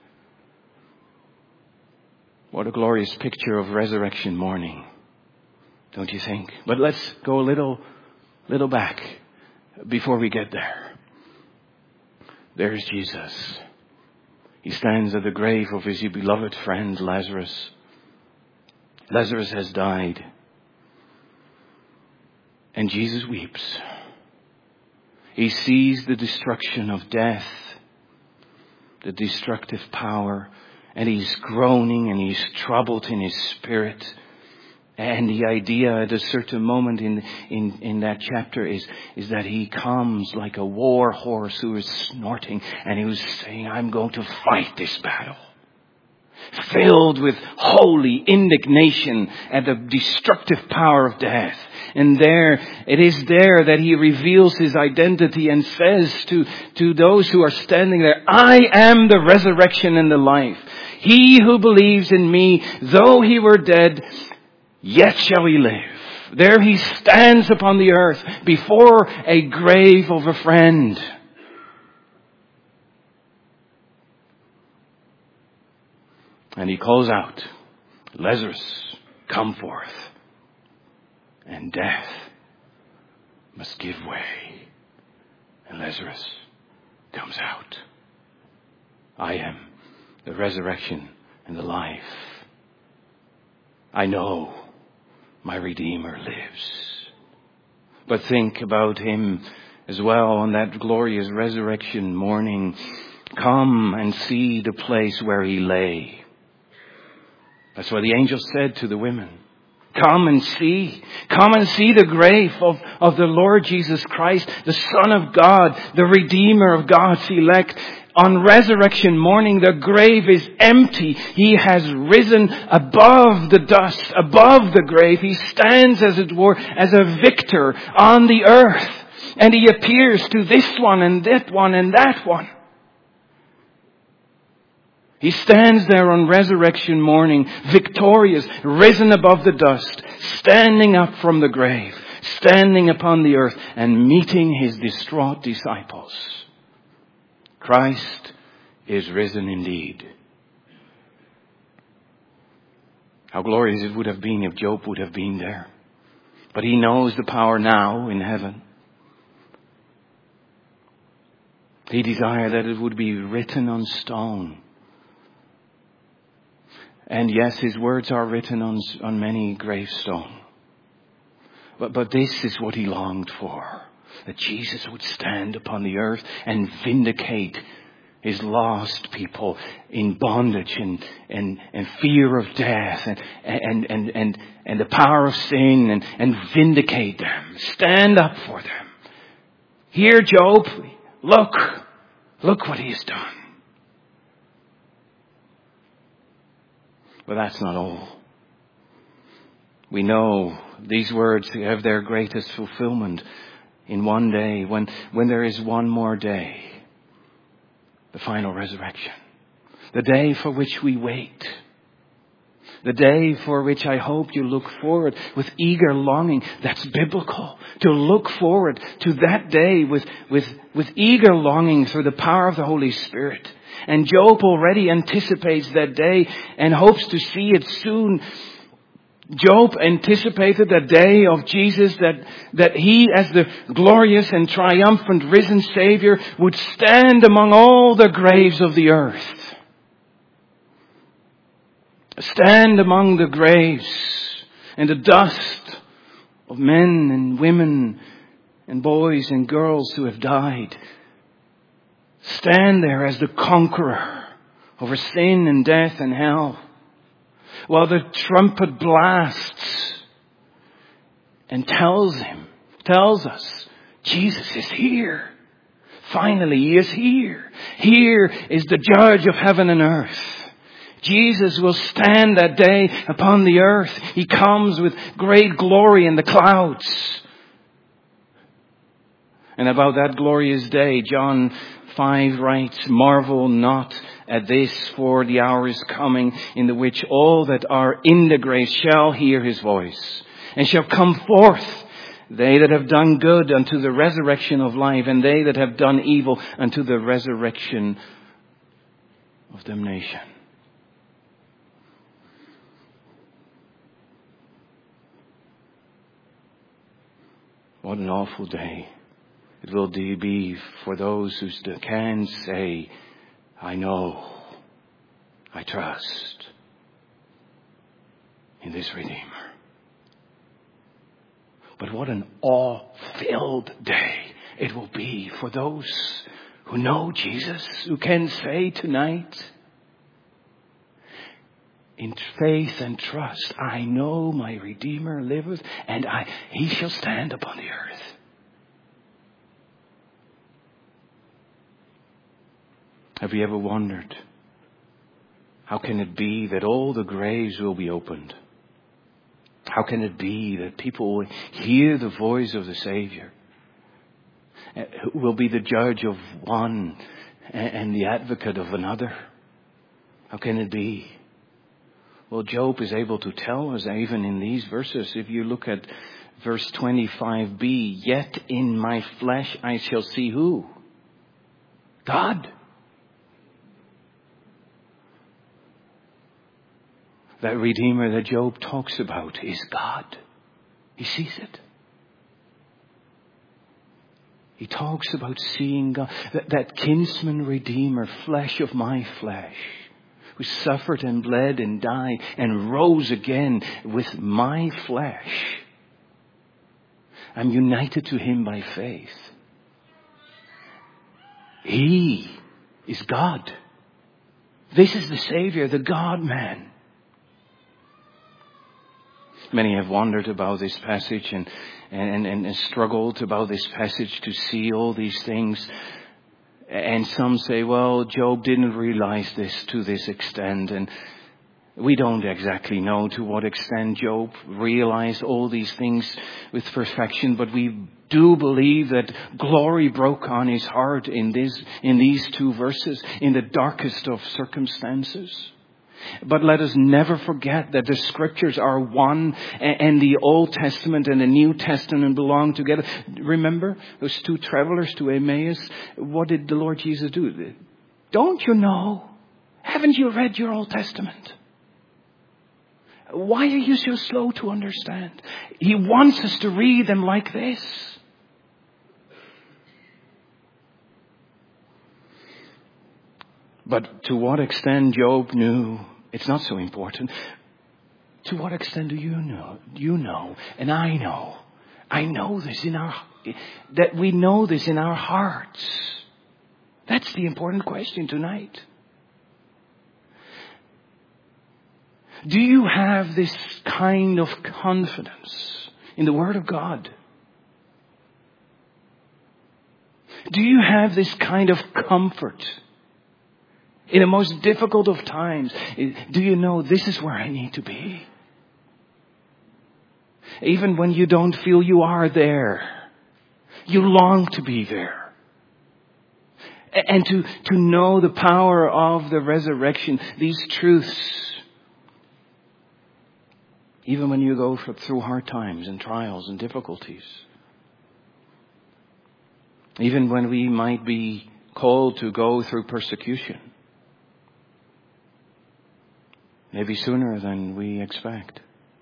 What a glorious picture of resurrection morning, don't you think? But let's go a little, little back before we get there. There's Jesus. He stands at the grave of his beloved friend Lazarus. Lazarus has died. And Jesus weeps. He sees the destruction of death, the destructive power, and he's groaning and he's troubled in his spirit. And the idea at a certain moment in, in, in that chapter is, is that he comes like a war horse who is snorting and he was saying, I'm going to fight this battle. filled with holy indignation at the destructive power of death. And there, it is there that he reveals his identity and says to, to those who are standing there, I am the resurrection and the life. He who believes in me, though he were dead, yet shall he live. There he stands upon the earth before a grave of a friend. And he calls out, Lazarus, come forth. And death must give way. And Lazarus comes out. I am the resurrection and the life. I know my Redeemer lives. But think about him as well on that glorious resurrection morning. Come and see the place where he lay. That's what the angel said to the women. Come and see. Come and see the grave of, of the Lord Jesus Christ, the Son of God, the Redeemer of God's elect. On resurrection morning, the grave is empty. He has risen above the dust, above the grave. He stands, as it were, as a victor on the earth. And he appears to this one and that one and that one. He stands there on resurrection morning, victorious, risen above the dust, standing up from the grave, standing upon the earth and meeting his distraught disciples. Christ is risen indeed. How glorious it would have been if Job would have been there. But he knows the power now in heaven. He desired that it would be written on stone. And yes, his words are written on, on many gravestones. But, but this is what he longed for. That Jesus would stand upon the earth and vindicate his lost people in bondage and, and, and fear of death and, and, and, and, and the power of sin and, and vindicate them. Stand up for them. Here, Job, look, look what he has done. But that's not all. We know these words have their greatest fulfillment in one day, when, when there is one more day, the final resurrection. The day for which we wait. The day for which I hope you look forward with eager longing. That's biblical. To look forward to that day with, with, with eager longing through the power of the Holy Spirit. And Job already anticipates that day and hopes to see it soon. Job anticipated the day of Jesus, that, that he, as the glorious and triumphant risen Savior, would stand among all the graves of the earth. Stand among the graves and the dust of men and women and boys and girls who have died. Stand there as the conqueror over sin and death and hell. While the trumpet blasts and tells him, tells us, Jesus is here. Finally, he is here. Here is the judge of heaven and earth. Jesus will stand that day upon the earth. He comes with great glory in the clouds. And about that glorious day, John five writes, marvel not at this, for the hour is coming in the which all that are in the grave shall hear his voice, and shall come forth, they that have done good unto the resurrection of life, and they that have done evil unto the resurrection of damnation. What an awful day it will be for those who can say, I know, I trust in this Redeemer. But what an awe-filled day it will be for those who know Jesus, who can say tonight, in faith and trust, I know my Redeemer liveth, and I, he shall stand upon the earth. Have you ever wondered How can it be that all the graves will be opened? How can it be that people will hear the voice of the Savior? Who will be the judge of one and the advocate of another? How can it be? Well, Job is able to tell us even in these verses. If you look at verse twenty-five b, yet in my flesh I shall see who? God. That Redeemer that Job talks about is God. He sees it. He talks about seeing God. That, that kinsman Redeemer, flesh of my flesh, who suffered and bled and died and rose again with my flesh. I'm united to Him by faith. He is God. This is the Savior, the God-man. Many have wondered about this passage and, and, and, and struggled about this passage to see all these things. And some say, well, Job didn't realize this to this extent. And we don't exactly know to what extent Job realized all these things with perfection. But we do believe that glory broke on his heart in this, in these two verses, in the darkest of circumstances. But let us never forget that the Scriptures are one, and the Old Testament and the New Testament belong together. Remember those two travelers to Emmaus? What did the Lord Jesus do? Don't you know? Haven't you read your Old Testament? Why are you so slow to understand? He wants us to read them like this. But to what extent Job knew, it's not so important. To what extent do you know? You know, and I know. I know this in our, that we know this in our hearts. That's the important question tonight. Do you have this kind of confidence in the Word of God? Do you have this kind of comfort in the most difficult of times? Do you know this is where I need to be? Even when you don't feel you are there, you long to be there. And to, to know the power of the resurrection, these truths, even when you go through hard times and trials and difficulties. Even when we might be called to go through persecution. Maybe sooner than we expect.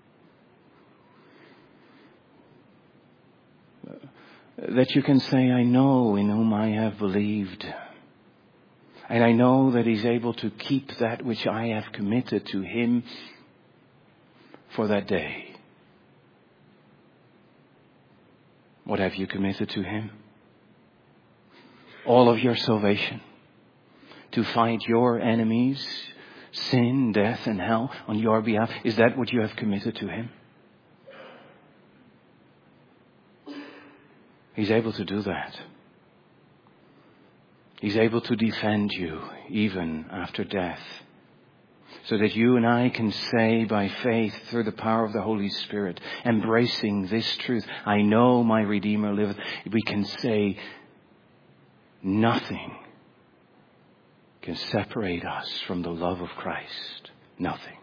That you can say, I know in whom I have believed. And I know that He's able to keep that which I have committed to Him for that day. What have you committed to Him? All of your salvation. To fight your enemies, sin, death, and hell on your behalf. Is that what you have committed to Him? He's able to do that. He's able to defend you even after death. So that you and I can say by faith through the power of the Holy Spirit, embracing this truth, I know my Redeemer liveth. We can say nothing can separate us from the love of Christ. Nothing.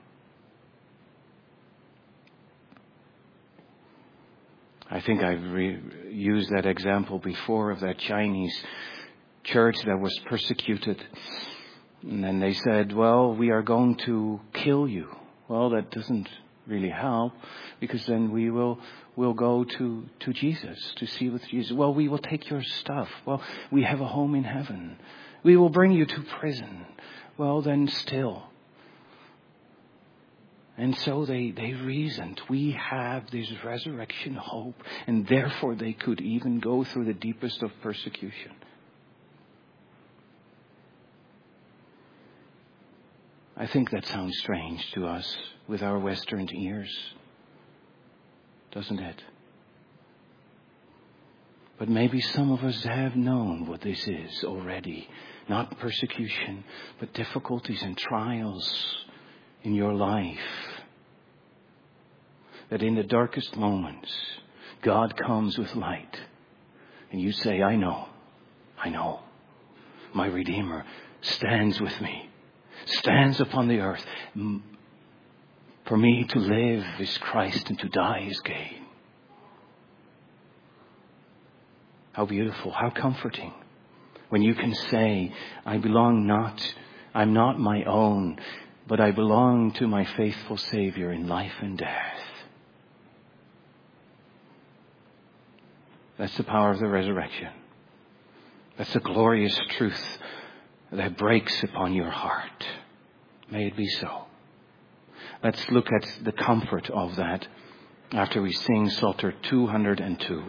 I think I've re- used that example before of that Chinese church that was persecuted. And then they said, well, we are going to kill you. Well, that doesn't really help, because then we will will go to, to Jesus, to see with Jesus. Well, we will take your stuff. Well, we have a home in heaven. We will bring you to prison. Well, then still. And so they, they reasoned, we have this resurrection hope, and therefore they could even go through the deepest of persecution. I think that sounds strange to us with our Western ears, doesn't it? But maybe some of us have known what this is already. not persecution, but difficulties and trials in your life. That in the darkest moments, God comes with light. And you say, I know, I know. My Redeemer stands with me, stands upon the earth. For me to live is Christ and to die is gain. How beautiful, how comforting. When you can say, I belong not, I'm not my own, but I belong to my faithful Savior in life and death. That's the power of the resurrection. That's the glorious truth that breaks upon your heart. May it be so. Let's look at the comfort of that after we sing Psalter two hundred two.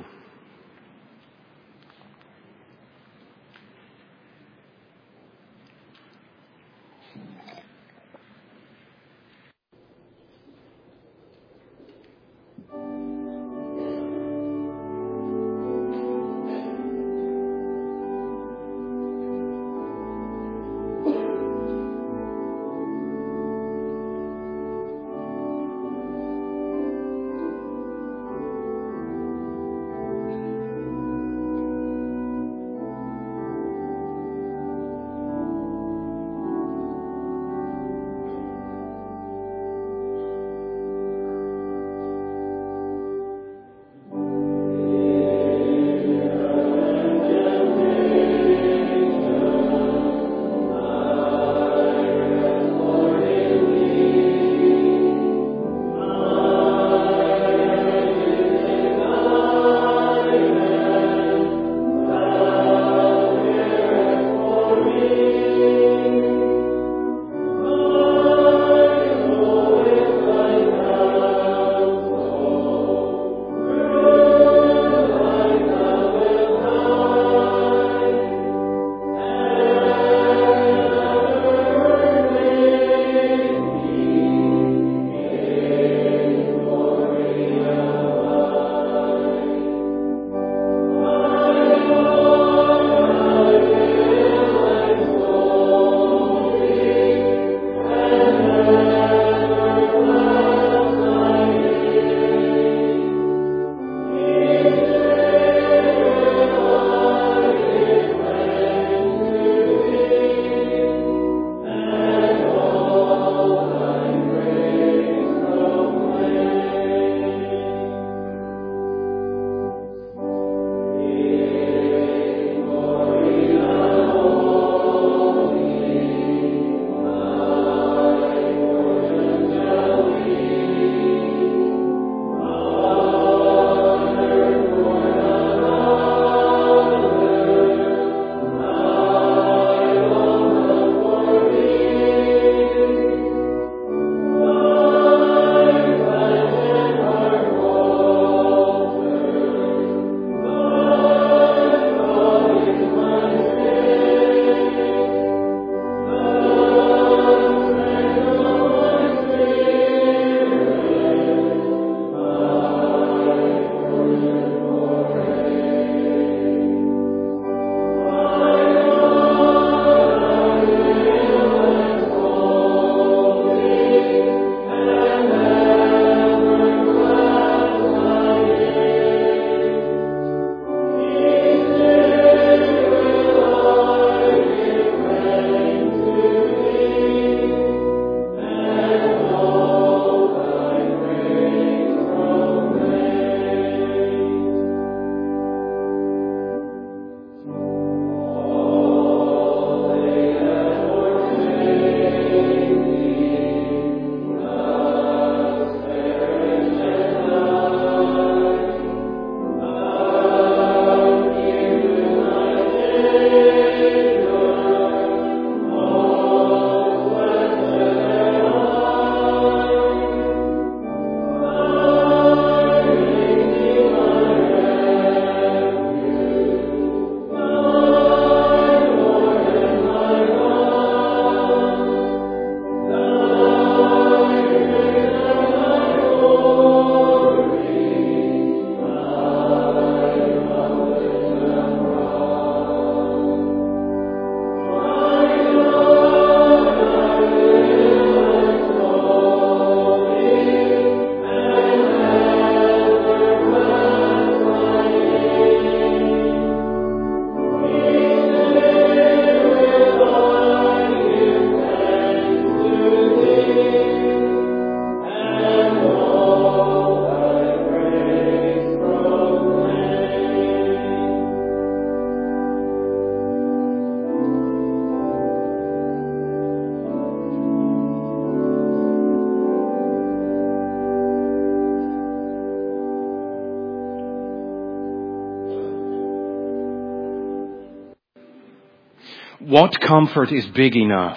What comfort is big enough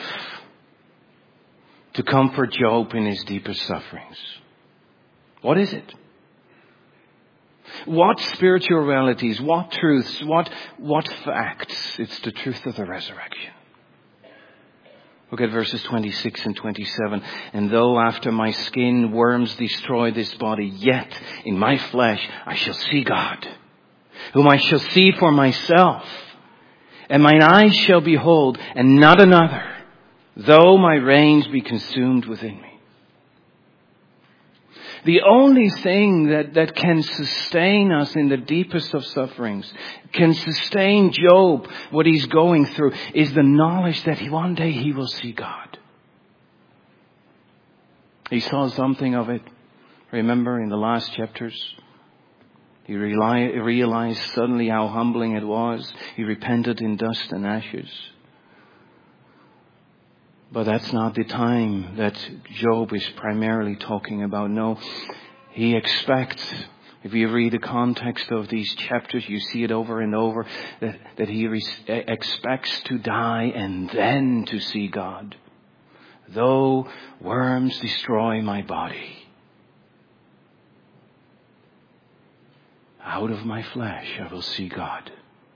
to comfort Job in his deepest sufferings? What is it? What spiritual realities, what truths, what, what facts? It's the truth of the resurrection. Look at verses twenty-six and twenty-seven. And though after my skin worms destroy this body, yet in my flesh I shall see God, whom I shall see for myself. And mine eyes shall behold, and not another, though my reins be consumed within me. The only thing that, that can sustain us in the deepest of sufferings, can sustain Job, what he's going through, is the knowledge that he, one day he will see God. He saw something of it. Remember in the last chapters? He reali- realized suddenly how humbling it was. He repented in dust and ashes. But that's not the time that Job is primarily talking about. No, he expects, if you read the context of these chapters, you see it over and over, that, that he re- expects to die and then to see God. Though worms destroy my body, out of my flesh I will see God.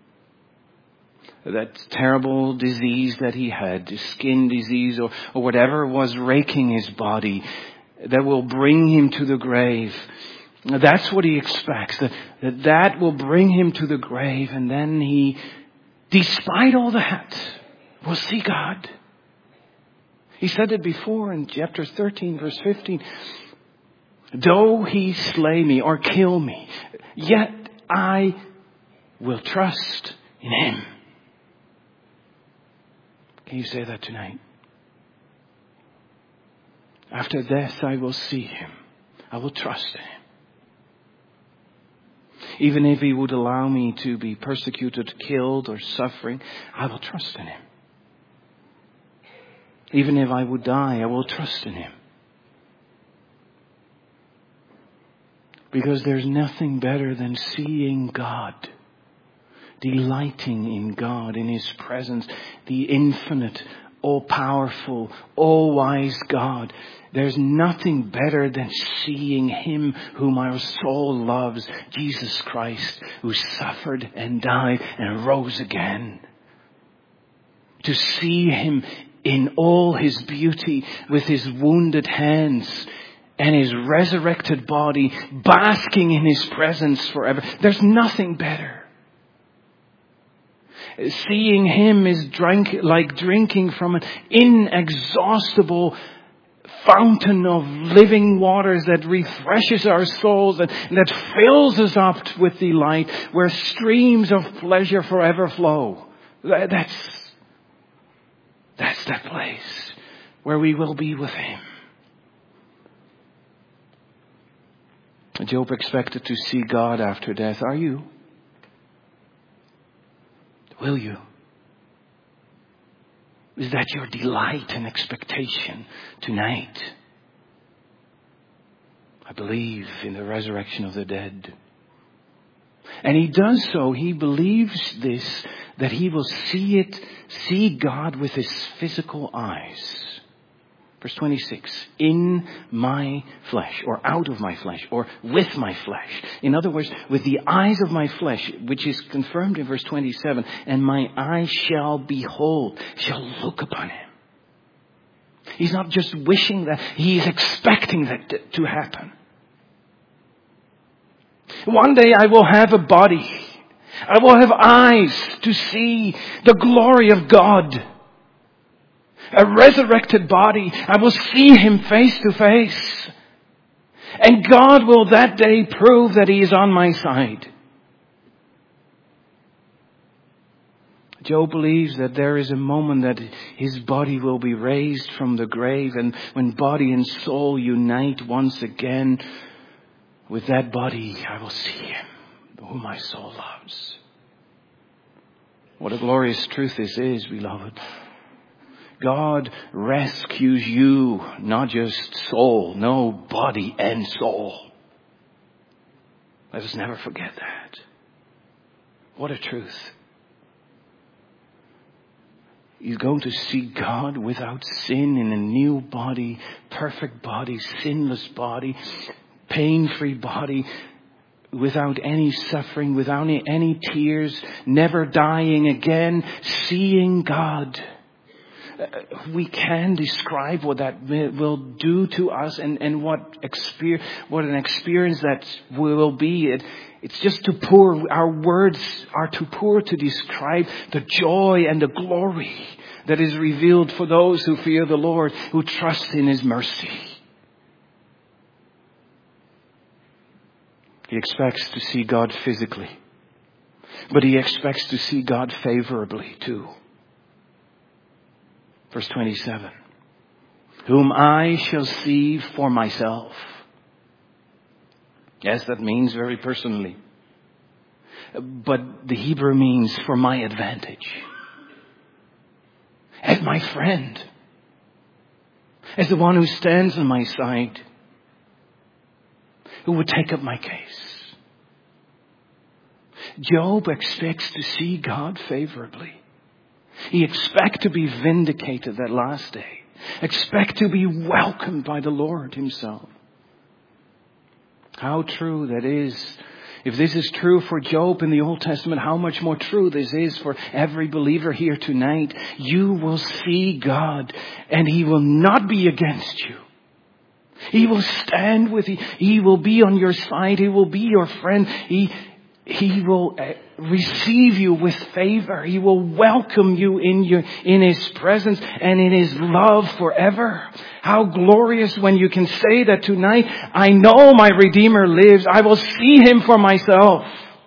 That terrible disease that he had, skin disease or, or whatever was raking his body, that will bring him to the grave. That's what he expects, that, that that will bring him to the grave, and then he, despite all that, will see God. He said it before in chapter thirteen, verse fifteen. Though he slay me or kill me, yet I will trust in him. Can you say that tonight? After death, I will see him. I will trust in him. Even if he would allow me to be persecuted, killed, or suffering, I will trust in him. Even if I would die, I will trust in him. Because there's nothing better than seeing God, delighting in God, in his presence, the infinite, all-powerful, all-wise God. There's nothing better than seeing him whom our soul loves, Jesus Christ, who suffered and died and rose again. To see him in all his beauty, with his wounded hands and his resurrected body, basking in his presence forever. There's nothing better. Seeing him is drink, like drinking from an inexhaustible fountain of living waters that refreshes our souls and that fills us up with delight, where streams of pleasure forever flow. That's, that's that place where we will be with him. Job expected to see God after death. Are you? Will you? Is that your delight and expectation tonight? I believe in the resurrection of the dead. And he does so, he believes this, that he will see it, see God with his physical eyes. Verse twenty-six, in my flesh, or out of my flesh, or with my flesh. In other words, with the eyes of my flesh, which is confirmed in verse twenty-seven, and my eyes shall behold, shall look upon him. He's not just wishing that, he is expecting that to happen. One day I will have a body. I will have eyes to see the glory of God. A resurrected body. I will see him face to face. And God will that day prove that he is on my side. Job believes that there is a moment that his body will be raised from the grave, and when body and soul unite once again, with that body I will see him, whom my soul loves. What a glorious truth this is, beloved. God rescues you, not just soul, no, body and soul. Let us never forget that. What a truth. He's going to see God without sin in a new body, perfect body, sinless body, pain-free body, without any suffering, without any, any tears, never dying again, seeing God. Uh, we can describe what that will do to us and, and what, exper- what an experience that will be. It, it's just too poor. Our words are too poor to describe the joy and the glory that is revealed for those who fear the Lord, who trust in His mercy. He expects to see God physically, but he expects to see God favorably too. Verse twenty-seven. Whom I shall see for myself. Yes, that means very personally. But the Hebrew means for my advantage. As my friend. As the one who stands on my side. Who would take up my case. Job expects to see God favorably. He expects to be vindicated that last day. Expect to be welcomed by the Lord Himself. How true that is. If this is true for Job in the Old Testament, how much more true this is for every believer here tonight. You will see God and He will not be against you. He will stand with you. He will be on your side. He will be your friend. He He will receive you with favor. He will welcome you in your, in His presence and in His love forever. How glorious when you can say that tonight, I know my Redeemer lives. I will see Him for myself.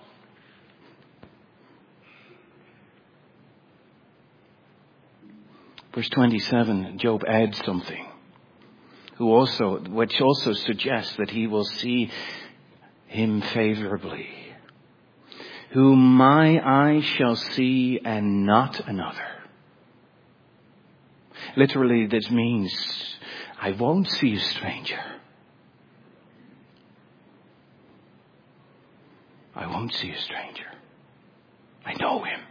Verse twenty-seven, Job adds something. Who also, which also suggests that he will see Him favorably. Whom my eyes shall see and not another. Literally, this means I won't see a stranger. I won't see a stranger. I know Him.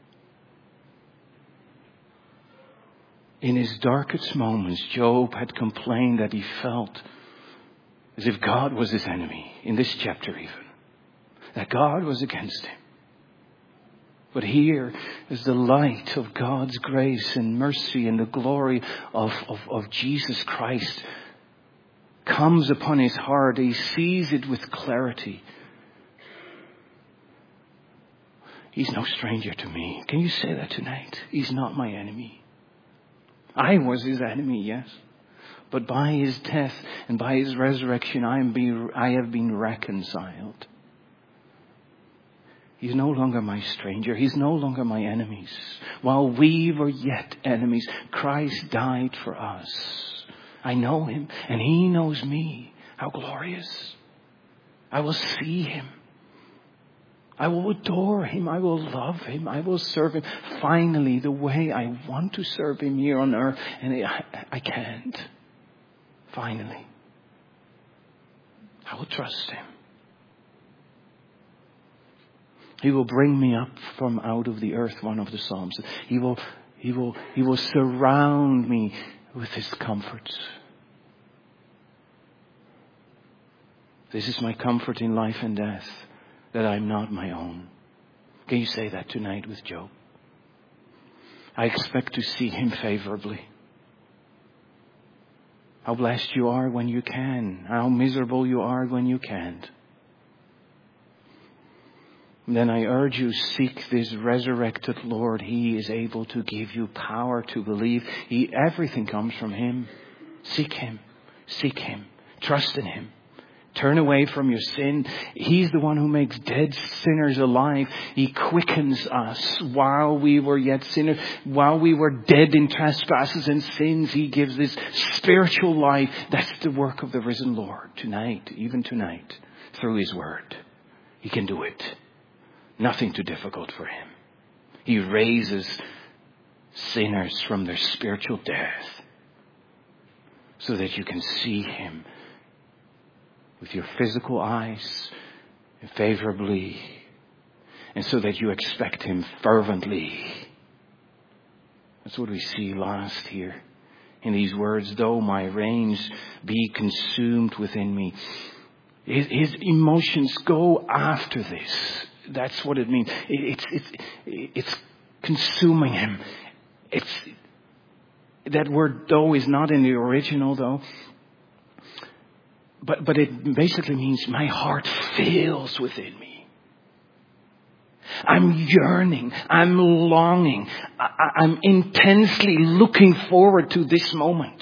In his darkest moments, Job had complained that he felt as if God was his enemy. In this chapter even. That God was against him. But here is the light of God's grace and mercy and the glory of, of, of Jesus Christ comes upon his heart. He sees it with clarity. He's no stranger to me. Can you say that tonight? He's not my enemy. I was his enemy, yes. But by his death and by his resurrection, I am be, I have been reconciled. He's no longer my stranger. He's no longer my enemies. While we were yet enemies, Christ died for us. I know Him and He knows me. How glorious. I will see Him. I will adore Him. I will love Him. I will serve Him. Finally, the way I want to serve Him here on earth. And I, I can't. Finally. I will trust Him. He will bring me up from out of the earth, one of the Psalms. He will, he will, he will surround me with His comforts. This is my comfort in life and death, that I'm not my own. Can you say that tonight with Job? I expect to see Him favorably. How blessed you are when you can. How miserable you are when you can't. Then I urge you, seek this resurrected Lord. He is able to give you power to believe. He, everything comes from Him. Seek Him. Seek Him. Trust in Him. Turn away from your sin. He's the one who makes dead sinners alive. He quickens us while we were yet sinners. While we were dead in trespasses and sins, He gives this spiritual life. That's the work of the risen Lord tonight, even tonight, through His Word. He can do it. Nothing too difficult for Him. He raises sinners from their spiritual death so that you can see Him with your physical eyes favorably, and so that you expect Him fervently That's what we see last here in these words. Though my reins be consumed within me. His, his emotions go after this. That's what it means. It, it's, it's, it's consuming him. It's, that word though is not in the original though. But, but it basically means my heart fails within me. I'm yearning. I'm longing. I, I'm intensely looking forward to this moment.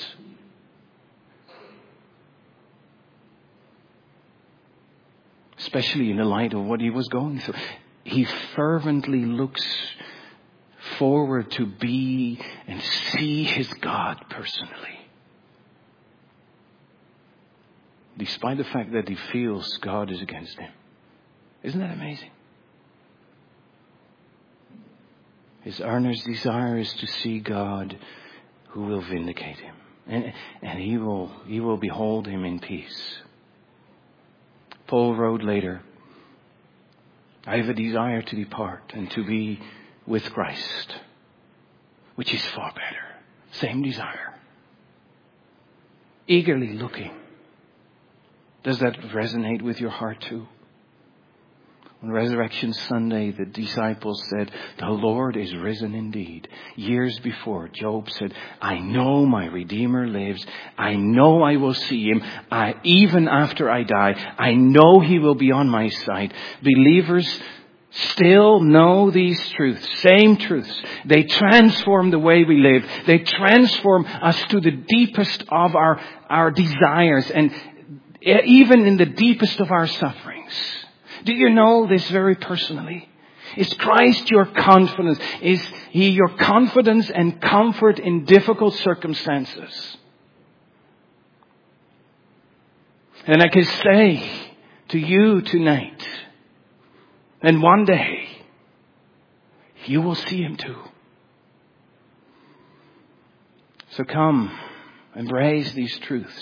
Especially in the light of what he was going through. He fervently looks forward to be and see his God personally. Despite the fact that he feels God is against him. Isn't that amazing? His earnest desire is to see God who will vindicate him. And, and he will, he will behold him in peace. Paul wrote later, I have a desire to depart and to be with Christ, which is far better. Same desire. Eagerly looking. Does that resonate with your heart too? On Resurrection Sunday, the disciples said, the Lord is risen indeed. Years before, Job said, I know my Redeemer lives. I know I will see him. I, even after I die, I know he will be on my side. Believers still know these truths, same truths. They transform the way we live. They transform us to the deepest of our, our desires and even in the deepest of our sufferings. Do you know this very personally? Is Christ your confidence? Is he your confidence and comfort in difficult circumstances? And I can say to you tonight, and one day, you will see him too. So come, embrace these truths.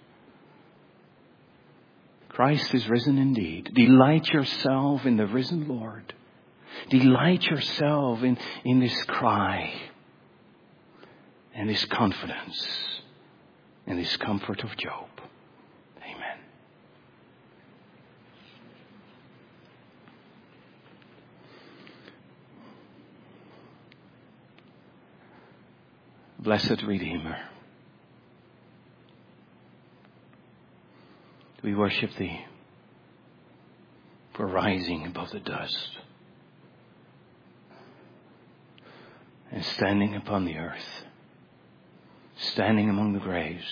Christ is risen indeed. Delight yourself in the risen Lord. Delight yourself in, in this cry and this confidence and this comfort of Job. Amen. Blessed Redeemer, we worship thee for rising above the dust and standing upon the earth, standing among the graves.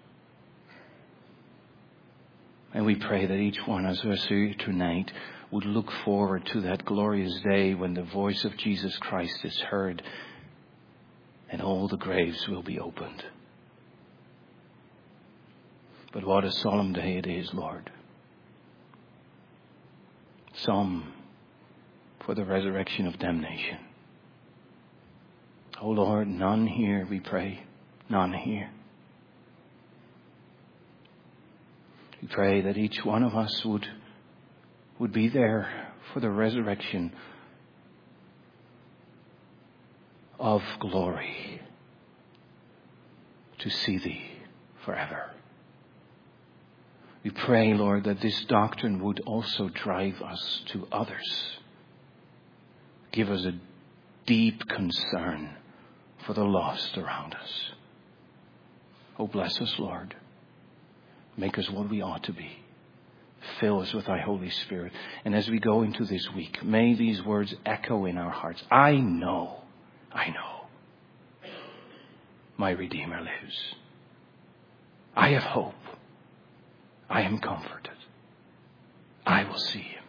And we pray that each one of us here tonight would look forward to that glorious day when the voice of Jesus Christ is heard and all the graves will be opened. But what a solemn day it is, Lord. Some for the resurrection of damnation. Oh Lord, none here, we pray. None here. We pray that each one of us would, would be there for the resurrection of glory to see thee forever. We pray, Lord, that this doctrine would also drive us to others. Give us a deep concern for the lost around us. Oh, bless us, Lord. Make us what we ought to be. Fill us with thy Holy Spirit. And as we go into this week, may these words echo in our hearts. I know, I know, my Redeemer lives. I have hope. I am comforted. I will see him.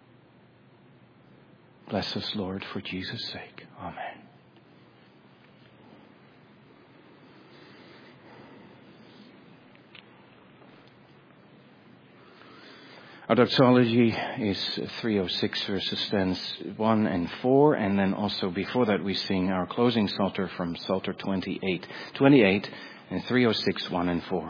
Bless us, Lord, for Jesus' sake. Amen. Our doxology is three oh six verses stanzas one and four, and then also before that we sing our closing psalter from Psalter twenty-eight. twenty-eight and three oh six, one and four.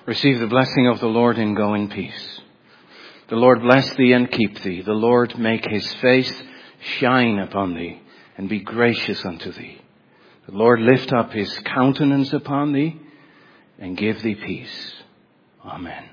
Receive the blessing of the Lord and go in peace. The Lord bless thee and keep thee. The Lord make his face shine upon thee and be gracious unto thee. The Lord lift up his countenance upon thee and give thee peace. Amen.